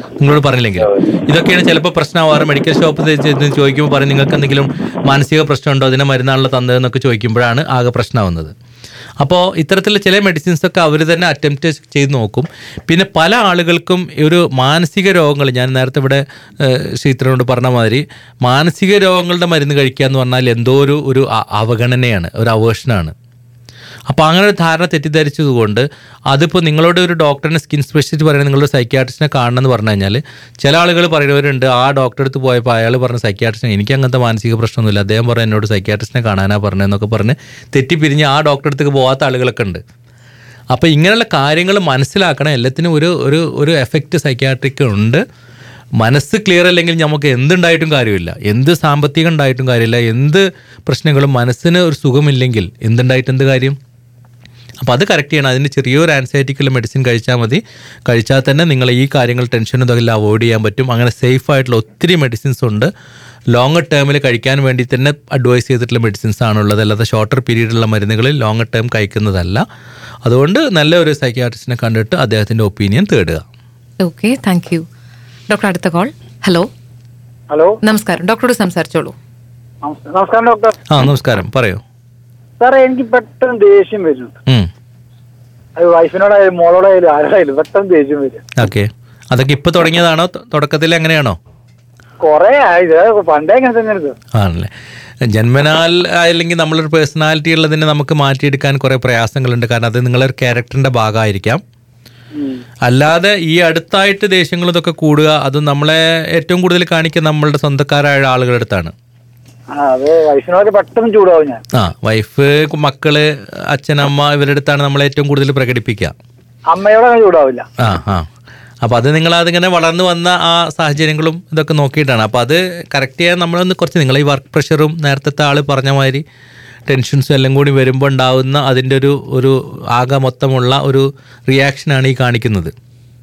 ഇതൊക്കെയാണ് ചിലപ്പോൾ പ്രശ്നമാവാറ്. മെഡിക്കൽ ഷോപ്പ് ചോദിക്കുമ്പോൾ പറയും നിങ്ങൾക്ക് എന്തെങ്കിലും മാനസിക പ്രശ്നമുണ്ടോ, അതിനെ മരുന്നാണല്ലോ തന്നതെന്നൊക്കെ ചോദിക്കുമ്പോഴാണ് ആകെ പ്രശ്നമാവുന്നത്. അപ്പോൾ ഇത്തരത്തിലുള്ള ചില മെഡിസിൻസൊക്കെ അവർ തന്നെ അറ്റംപ്റ്റ് ചെയ്ത് നോക്കും. പിന്നെ പല ആളുകൾക്കും ഒരു മാനസിക രോഗങ്ങൾ, ഞാൻ നേരത്തെ ഇവിടെ ശ്രീധരനോട് പറഞ്ഞ മാതിരി മാനസിക രോഗങ്ങളുടെ മരുന്ന് കഴിക്കുക എന്ന് പറഞ്ഞാൽ എന്തോ ഒരു അവഗണനയാണ്, ഒരു അവേഷനാണ്. അപ്പോൾ അങ്ങനെ ഒരു ധാരണ തെറ്റിദ്ധരിച്ചതുകൊണ്ട് അതിപ്പോൾ നിങ്ങളോട് ഒരു ഡോക്ടറിനെ സ്കിൻ സ്പെഷ്യലിസ്റ്റ് പറയുന്നത് നിങ്ങളൊരു സൈക്യാട്രിസ്റ്റിനെ കാണണം എന്ന് പറഞ്ഞു കഴിഞ്ഞാൽ ചില ആളുകൾ പറയുന്നവരുണ്ട്, ആ ഡോക്ടറെ അടുത്ത് പോയപ്പോൾ അയാൾ പറഞ്ഞ സൈക്യാട്രിസ്റ്റിനെ എനിക്ക് അങ്ങനത്തെ മാനസിക പ്രശ്നമൊന്നുമില്ല, അദ്ദേഹം പറഞ്ഞു എന്നോട് സൈക്യാട്രിസ്റ്റിനെ കാണാനാണ് പറഞ്ഞതെന്നൊക്കെ പറഞ്ഞ് തെറ്റിപ്പിരിഞ്ഞ് ആ ഡോക്ടറെ അടുത്തേക്ക് പോകാത്ത ആളുകളൊക്കെ ഉണ്ട്. അപ്പോൾ ഇങ്ങനെയുള്ള കാര്യങ്ങൾ മനസ്സിലാക്കണം. എല്ലാത്തിനും ഒരു എഫക്റ്റ് സൈക്യാട്രിക് ഉണ്ട്. മനസ്സ് ക്ലിയർ അല്ലെങ്കിൽ നമുക്ക് എന്തുണ്ടായിട്ടും കാര്യമില്ല, എന്ത് സാമ്പത്തികം ഉണ്ടായിട്ടും കാര്യമില്ല, എന്ത് പ്രശ്നങ്ങളും മനസ്സിന് ഒരു സുഖമില്ലെങ്കിൽ എന്തുണ്ടായിട്ട് എന്ത് കാര്യം. അപ്പോൾ അത് കറക്റ്റ് ചെയ്യണം. അതിന് ചെറിയൊരു ആൻസൈറ്റിക്കുള്ള മെഡിസിൻ കഴിച്ചാൽ മതി. കഴിച്ചാൽ തന്നെ നിങ്ങൾ ഈ കാര്യങ്ങൾ ടെൻഷനും ഇതൊക്കെ അവോയ്ഡ് ചെയ്യാൻ പറ്റും. അങ്ങനെ സേഫ് ആയിട്ടുള്ള ഒത്തിരി മെഡിസിൻസ് ഉണ്ട്. ലോങ്ങർ ടേമിൽ കഴിക്കാൻ വേണ്ടി തന്നെ അഡ്വൈസ് ചെയ്തിട്ടുള്ള മെഡിസിൻസ് ആണുള്ളത്. അല്ലാതെ ഷോർട്ടർ പീരീഡിലുള്ള മരുന്നുകൾ ലോങ്ങർ ടേം കഴിക്കുന്നതല്ല. അതുകൊണ്ട് നല്ലൊരു സൈക്യാട്രിസ്റ്റിനെ കണ്ടിട്ട് അദ്ദേഹത്തിൻ്റെ ഒപ്പീനിയൻ തേടുക. Okay, thank you doctor. അടുത്ത കോൾ. ഹലോ. നമസ്കാരം, ഡോക്ടറോട് സംസാരിച്ചോളൂ. നമസ്കാരം ഡോക്ടർ. നമസ്കാരം, പറയൂ സാറേ. എനിക്ക് പെട്ടെന്ന് ദേഷ്യം വരുന്നുണ്ട്. അത് വൈഫിനോടായാലും മോളോടായാലും ആരോടായാലും പെട്ടെന്ന് ദേഷ്യം വരും. ഓക്കെ, അതൊക്കെ ഇപ്പൊ തുടങ്ങിയതാണോ, തുടക്കത്തിൽ എങ്ങനെയാണോ? കൊറേ ആയത്, പണ്ടേ ഇങ്ങനെ തന്നെ ആണല്ലേ. ജന്മനാൽ അല്ലെങ്കിൽ നമ്മളൊരു പേഴ്സണാലിറ്റി ഉള്ളതിനെ നമുക്ക് മാറ്റിയെടുക്കാൻ കുറെ പ്രയാസങ്ങളുണ്ട്. കാരണം അത് നിങ്ങളൊരു ക്യാരക്ടറിന്റെ ഭാഗമായിരിക്കാം. അല്ലാതെ ഈ അടുത്തായിട്ട് ദേഷ്യങ്ങൾ ഇതൊക്കെ കൂടുക അത് നമ്മളെ ഏറ്റവും കൂടുതൽ കാണിക്കുക നമ്മളുടെ സ്വന്തക്കാരായ ആളുകളുടെ അടുത്താണ്. പെട്ടെന്ന് ചൂടാവും ഞാൻ. വൈഫ്, മക്കള്, അച്ഛനമ്മ ഇവരുടെ അടുത്താണ് നമ്മൾ ഏറ്റവും കൂടുതൽ പ്രകടിപ്പിക്കുക. അമ്മയോടെ ചൂടാവില്ല. അപ്പോൾ അത് നിങ്ങളതിങ്ങനെ വളർന്നു വന്ന ആ സാഹചര്യങ്ങളും ഇതൊക്കെ നോക്കിയിട്ടാണ്. അപ്പോൾ അത് കറക്റ്റ് ചെയ്യാൻ നമ്മളൊന്ന് കുറച്ച് നിങ്ങൾ ഈ വർക്ക് പ്രഷറും നേരത്തെ ആൾ പറഞ്ഞ മാതിരി ടെൻഷൻസും എല്ലാം കൂടി വരുമ്പോൾ ഉണ്ടാവുന്ന അതിൻ്റെ ഒരു ആകെ മൊത്തമുള്ള ഒരു റിയാക്ഷനാണ് ഈ കാണിക്കുന്നത്.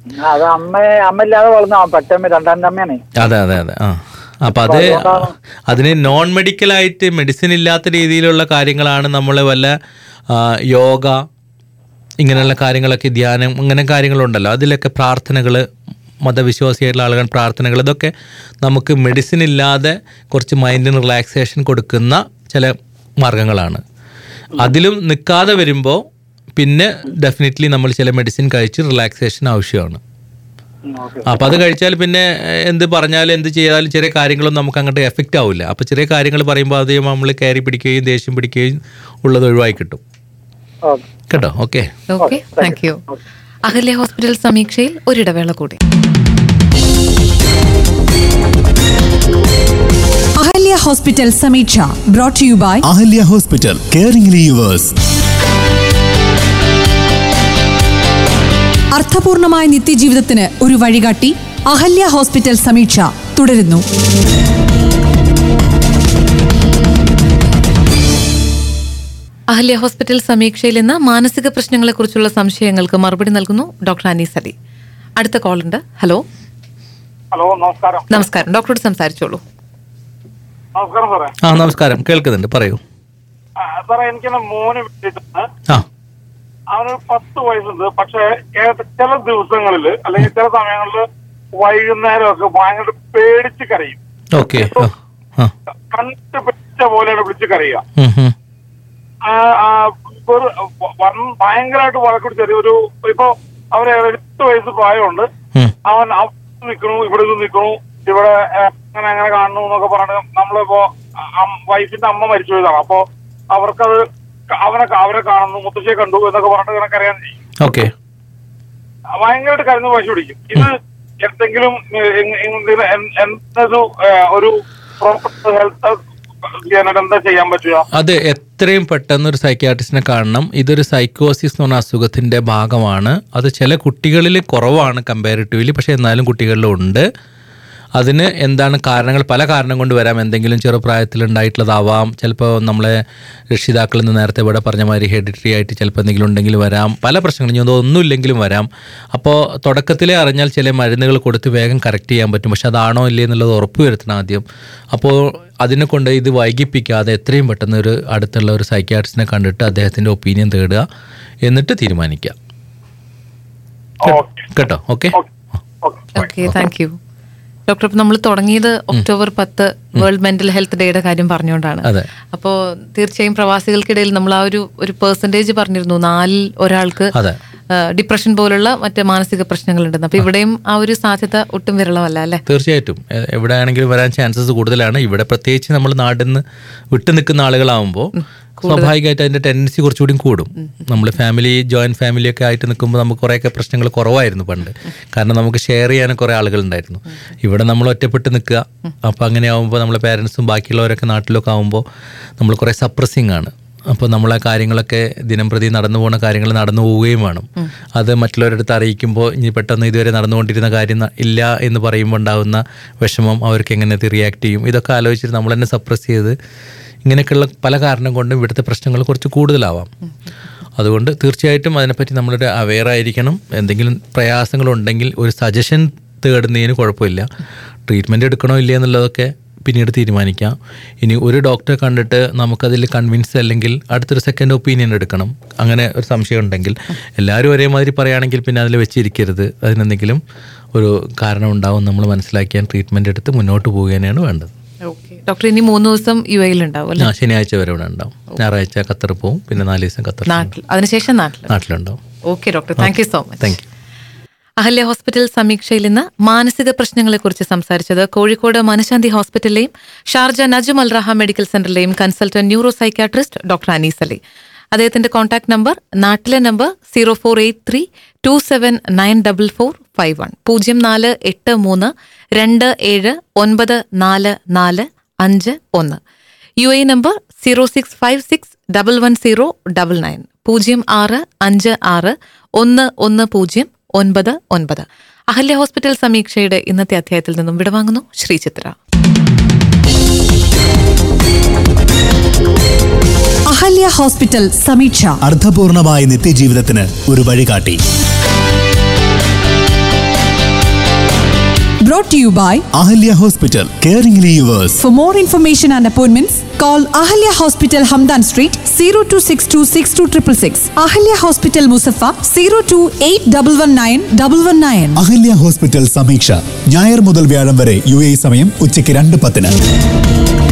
അതെ. അപ്പം അതിന് നോൺ മെഡിക്കലായിട്ട് മെഡിസിൻ ഇല്ലാത്ത രീതിയിലുള്ള കാര്യങ്ങളാണ് നമ്മൾ വല്ല യോഗ ഇങ്ങനെയുള്ള കാര്യങ്ങളൊക്കെ, ധ്യാനം, അങ്ങനെ കാര്യങ്ങളുണ്ടല്ലോ. അതിലൊക്കെ പ്രാർത്ഥനകൾ, മതവിശ്വാസിയായിട്ടുള്ള ആളുകൾ പ്രാർത്ഥനകൾ, ഇതൊക്കെ നമുക്ക് മെഡിസിൻ ഇല്ലാതെ കുറച്ച് മൈൻഡിന് റിലാക്സേഷൻ കൊടുക്കുന്ന ചില മാർഗങ്ങളാണ്. അതിലും നിൽക്കാതെ വരുമ്പോൾ പിന്നെ ഡെഫിനറ്റ്ലി നമ്മൾ ചില മെഡിസിൻ കഴിച്ച് റിലാക്സേഷൻ ആവശ്യമാണ്. അപ്പം അത് കഴിച്ചാൽ പിന്നെ എന്ത് പറഞ്ഞാലും എന്ത് ചെയ്താലും ചെറിയ കാര്യങ്ങളൊന്നും നമുക്ക് അങ്ങോട്ട് എഫക്റ്റ് ആവില്ല. അപ്പോൾ ചെറിയ കാര്യങ്ങൾ പറയുമ്പോൾ അത് നമ്മൾ കയറി പിടിക്കുകയും ദേഷ്യം പിടിക്കുകയും ഉള്ളത് ഒഴിവായി കിട്ടും കേട്ടോ. Okay, thank you. Ahalya hospital സമീക്ഷയിൽ ഒരിടവേള കൂടി. Ahalya hospital Sameeksha brought you by Ahalya hospital, caring yours. അർത്ഥപൂർണമായ നിത്യജീവിതത്തിന് ഒരു വഴികാട്ടി അഹല്യ ഹോസ്പിറ്റൽ സമീക്ഷ തുടരുന്നു. അഹല്യ ഹോസ്പിറ്റൽ സമീക്ഷയിൽ ഇന്ന് മാനസിക പ്രശ്നങ്ങളെക്കുറിച്ചുള്ള സംശയങ്ങൾക്ക് മറുപടി നൽകുന്നു ഡോക്ടർ അനീസ് അലി. അടുത്ത കോൾ ഉണ്ട്. ഹലോ. നമസ്കാരം. നമസ്കാരം, ഡോക്ടറോട് സംസാരിച്ചോളൂ. നമസ്കാരം സാറേ. നമസ്കാരം, കേൾക്കുന്നുണ്ട്, പറയൂ സാറേ. എനിക്കെന്നെ മോന് വേണ്ടിയിട്ടാണ്. അവന് 10 വയസ്സുണ്ട്. പക്ഷെ ചില ദിവസങ്ങളിൽ അല്ലെങ്കിൽ ചില സമയങ്ങളിൽ വൈകുന്നേരമൊക്കെ ഭയങ്കര പേടിച്ച് കരയും. കണ്ടിട്ട് പെറ്റ പോലെയാണ് വിളിച്ച് കരയുക. ഭയങ്കരമായിട്ട് വഴക്കുടിച്ച ഒരു ഇപ്പൊ അവന് 8 വയസ്സ് പ്രായമുണ്ട്. അവൻ നിൽക്കണു, ഇവിടെ നിൽക്കണു, ഇവിടെ അങ്ങനെ കാണണു എന്നൊക്കെ പറഞ്ഞിട്ട് നമ്മളിപ്പോ വൈഫിന്റെ അമ്മ മരിച്ചു പോയതാണ്. അപ്പൊ അവർക്കത് അവരെ കാണുന്നു, മുത്തശ്ശിയെ കണ്ടു എന്നൊക്കെ പറഞ്ഞിട്ട് ഇങ്ങനെ കരയാൻ ചെയ്യും. ഭയങ്കരമായിട്ട് കരഞ്ഞു വാശി പിടിക്കും. ഇത് എന്തെങ്കിലും ഒരു പ്രോപ്പർ ഹെൽത്ത് എന്താ ചെയ്യാൻ പറ്റുക? അത് എത്രയും പെട്ടെന്ന് ഒരു സൈക്യാട്രിസ്റ്റിനെ കാണണം. ഇതൊരു സൈക്കോസിസ് എന്ന് പറഞ്ഞ അസുഖത്തിന്റെ ഭാഗമാണ്. അത് ചില കുട്ടികളിൽ കുറവാണ് കമ്പാരിറ്റീവ്ലി, പക്ഷെ എന്നാലും കുട്ടികളിലും ഉണ്ട്. അതിന് എന്താണ് കാരണങ്ങൾ? പല കാരണം കൊണ്ട് വരാം. എന്തെങ്കിലും ചെറുപ്രായത്തിൽ ഉണ്ടായിട്ടുള്ളതാവാം, ചിലപ്പോൾ നമ്മളെ രക്ഷിതാക്കളിൽ നിന്ന് നേരത്തെ ഇവിടെ പറഞ്ഞ മാതിരി ഹെറിഡിറ്ററി ആയിട്ട് ചിലപ്പോൾ എന്തെങ്കിലും ഉണ്ടെങ്കിൽ വരാം. പല പ്രശ്നങ്ങളും ഇനി ഒന്നുമില്ലെങ്കിലും വരാം. അപ്പോൾ തുടക്കത്തിലേ അറിഞ്ഞാൽ ചില മരുന്നുകൾ കൊടുത്ത് വേഗം കറക്റ്റ് ചെയ്യാൻ പറ്റും. പക്ഷെ അതാണോ ഇല്ലേ എന്നുള്ളത് ഉറപ്പ് വരുത്തണം ആദ്യം. അപ്പോൾ അതിനെ കൊണ്ട് ഇത് വൈകിപ്പിക്കാതെ എത്രയും പെട്ടെന്ന് ഒരു അടുത്തുള്ള ഒരു സൈക്യാട്രിസ്റ്റിനെ കണ്ടിട്ട് അദ്ദേഹത്തിൻ്റെ ഒപ്പീനിയൻ തേടുക, എന്നിട്ട് തീരുമാനിക്കുക. കേട്ടോ? Okay, thank you doctor. ഇപ്പം നമ്മൾ തുടങ്ങിയത് ഒക്ടോബർ 10 വേൾഡ് മെന്റൽ ഹെൽത്ത് ഡേയുടെ കാര്യം പറഞ്ഞുകൊണ്ടാണ്. അപ്പോൾ തീർച്ചയായും പ്രവാസികൾക്കിടയിൽ നമ്മൾ ആ ഒരു പെർസെൻറ്റേജ് പറഞ്ഞിരുന്നു, 4 ഒരാൾക്ക് ഡിപ്രഷൻ പോലുള്ള മറ്റ് മാനസിക പ്രശ്നങ്ങളുണ്ടെന്ന്. അപ്പോൾ ഇവിടെയും ആ ഒരു സാധ്യത ഒട്ടും വിരളമല്ല അല്ലേ? തീർച്ചയായിട്ടും എവിടെ ആണെങ്കിലും വരാൻ ചാൻസസ് കൂടുതലാണ്. ഇവിടെ പ്രത്യേകിച്ച് നമ്മൾ നാട്ടിൽ നിന്ന് വിട്ടു നിൽക്കുന്ന ആളുകളാവുമ്പോൾ സ്വാഭാവികമായിട്ട് അതിൻ്റെ ടെൻഡൻസി കുറച്ചുകൂടി കൂടും. നമ്മൾ ജോയിൻറ്റ് ഫാമിലിയൊക്കെ ആയിട്ട് നിൽക്കുമ്പോൾ നമുക്ക് കുറേയൊക്കെ പ്രശ്നങ്ങൾ കുറവായിരുന്നു പണ്ട്. കാരണം നമുക്ക് ഷെയർ ചെയ്യാൻ കുറേ ആളുകളുണ്ടായിരുന്നു. ഇവിടെ നമ്മൾ ഒറ്റപ്പെട്ട് നിൽക്കുക. അപ്പോൾ അങ്ങനെ ആകുമ്പോൾ നമ്മളെ പേരൻസും ബാക്കിയുള്ളവരൊക്കെ നാട്ടിലൊക്കെ ആകുമ്പോൾ നമ്മൾ കുറേ സപ്രസിങ് ആണ്. അപ്പോൾ നമ്മളെ കാര്യങ്ങളൊക്കെ ദിനം പ്രതി നടന്നു പോകുന്ന കാര്യങ്ങൾ നടന്നു പോവുകയും വേണം. അത് മറ്റുള്ളവരടുത്ത് അറിയിക്കുമ്പോൾ ഇനി പെട്ടെന്ന് ഇതുവരെ നടന്നുകൊണ്ടിരുന്ന കാര്യം ഇല്ല എന്ന് പറയുമ്പോൾ ഉണ്ടാകുന്ന വിഷമം, അവർക്ക് എങ്ങനെ റിയാക്ട് ചെയ്യും, ഇതൊക്കെ ആലോചിച്ചിട്ട് നമ്മൾ തന്നെ സപ്രസ് ചെയ്ത് ഇങ്ങനെയൊക്കെയുള്ള പല കാരണം കൊണ്ടും ഇവിടുത്തെ പ്രശ്നങ്ങൾ കുറച്ച് കൂടുതലാവാം. അതുകൊണ്ട് തീർച്ചയായിട്ടും അതിനെപ്പറ്റി നമ്മളൊരു അവെയർ ആയിരിക്കണം. എന്തെങ്കിലും പ്രയാസങ്ങളുണ്ടെങ്കിൽ ഒരു സജഷൻ തേടുന്നതിന് കുഴപ്പമില്ല. ട്രീറ്റ്മെൻറ്റ് എടുക്കണോ ഇല്ല എന്നുള്ളതൊക്കെ പിന്നീട് തീരുമാനിക്കാം. ഇനി ഒരു ഡോക്ടറെ കണ്ടിട്ട് നമുക്കതിൽ കൺവിൻസ് അല്ലെങ്കിൽ അടുത്തൊരു സെക്കൻഡ് ഒപ്പീനിയൻ എടുക്കണം. അങ്ങനെ ഒരു സംശയം ഉണ്ടെങ്കിൽ എല്ലാവരും ഒരേമാതിരി പറയുകയാണെങ്കിൽ പിന്നെ അതിൽ വെച്ചിരിക്കരുത്. അതിനെന്തെങ്കിലും ഒരു കാരണം ഉണ്ടാവും നമ്മൾ മനസ്സിലാക്കിയാൽ ട്രീറ്റ്മെൻറ്റ് എടുത്ത് മുന്നോട്ട് പോവുകയാണ് വേണ്ടത്. ഡോക്ടർ ഇനി 3 ദിവസം UAE ഉണ്ടാവും. ശനിയാഴ്ച വരെ ഇവിടെ ഉണ്ടാവും. ഞായറാഴ്ച ഖത്തർ പോവും, പിന്നെ 4 ദിവസം ഖത്തർ, അതിനുശേഷം നാട്ടിലുണ്ടാവും. Okay doctor, thank you so much. Thank you. Ahalya hospital സമീക്ഷയിൽ ഇന്ന് മാനസിക പ്രശ്നങ്ങളെക്കുറിച്ച് സംസാരിച്ചത് കോഴിക്കോട് മനശാന്തി ഹോസ്പിറ്റലിലെയും Sharjah Najum Al Raha medical സെന്ററിലെയും consultant neuro psychiatrist doctor Anees Ali. അദ്ദേഹത്തിന്റെ കോൺടാക്ട് നമ്പർ, നാട്ടിലെ number 0483279445 0483279445. UAE number 0656110999 0656110999. Ahalya hospital സമീക്ഷയുടെ ഇന്നത്തെ അധ്യായത്തിൽ നിന്നും വിടവാങ്ങുന്നു ശ്രീചിത്ര. അഹല്യ ഹോസ്പിറ്റൽ സമീക്ഷ, അർത്ഥപൂർണമായ നിത്യജീവിതത്തിന് ഒരു വഴികാട്ടി. Brought to you by Ahalya Hospital, caringly yours. For more information and appointments, call Ahalya Hospital, Hamdan Street, 02626266. Ahalya Hospital, Musaffa, 02811919. Ahalya Hospital സമീക്ഷ, ഞായർ മുതൽ വ്യാഴം വരെ UAE സമയം ഉച്ചയ്ക്ക് 2:10.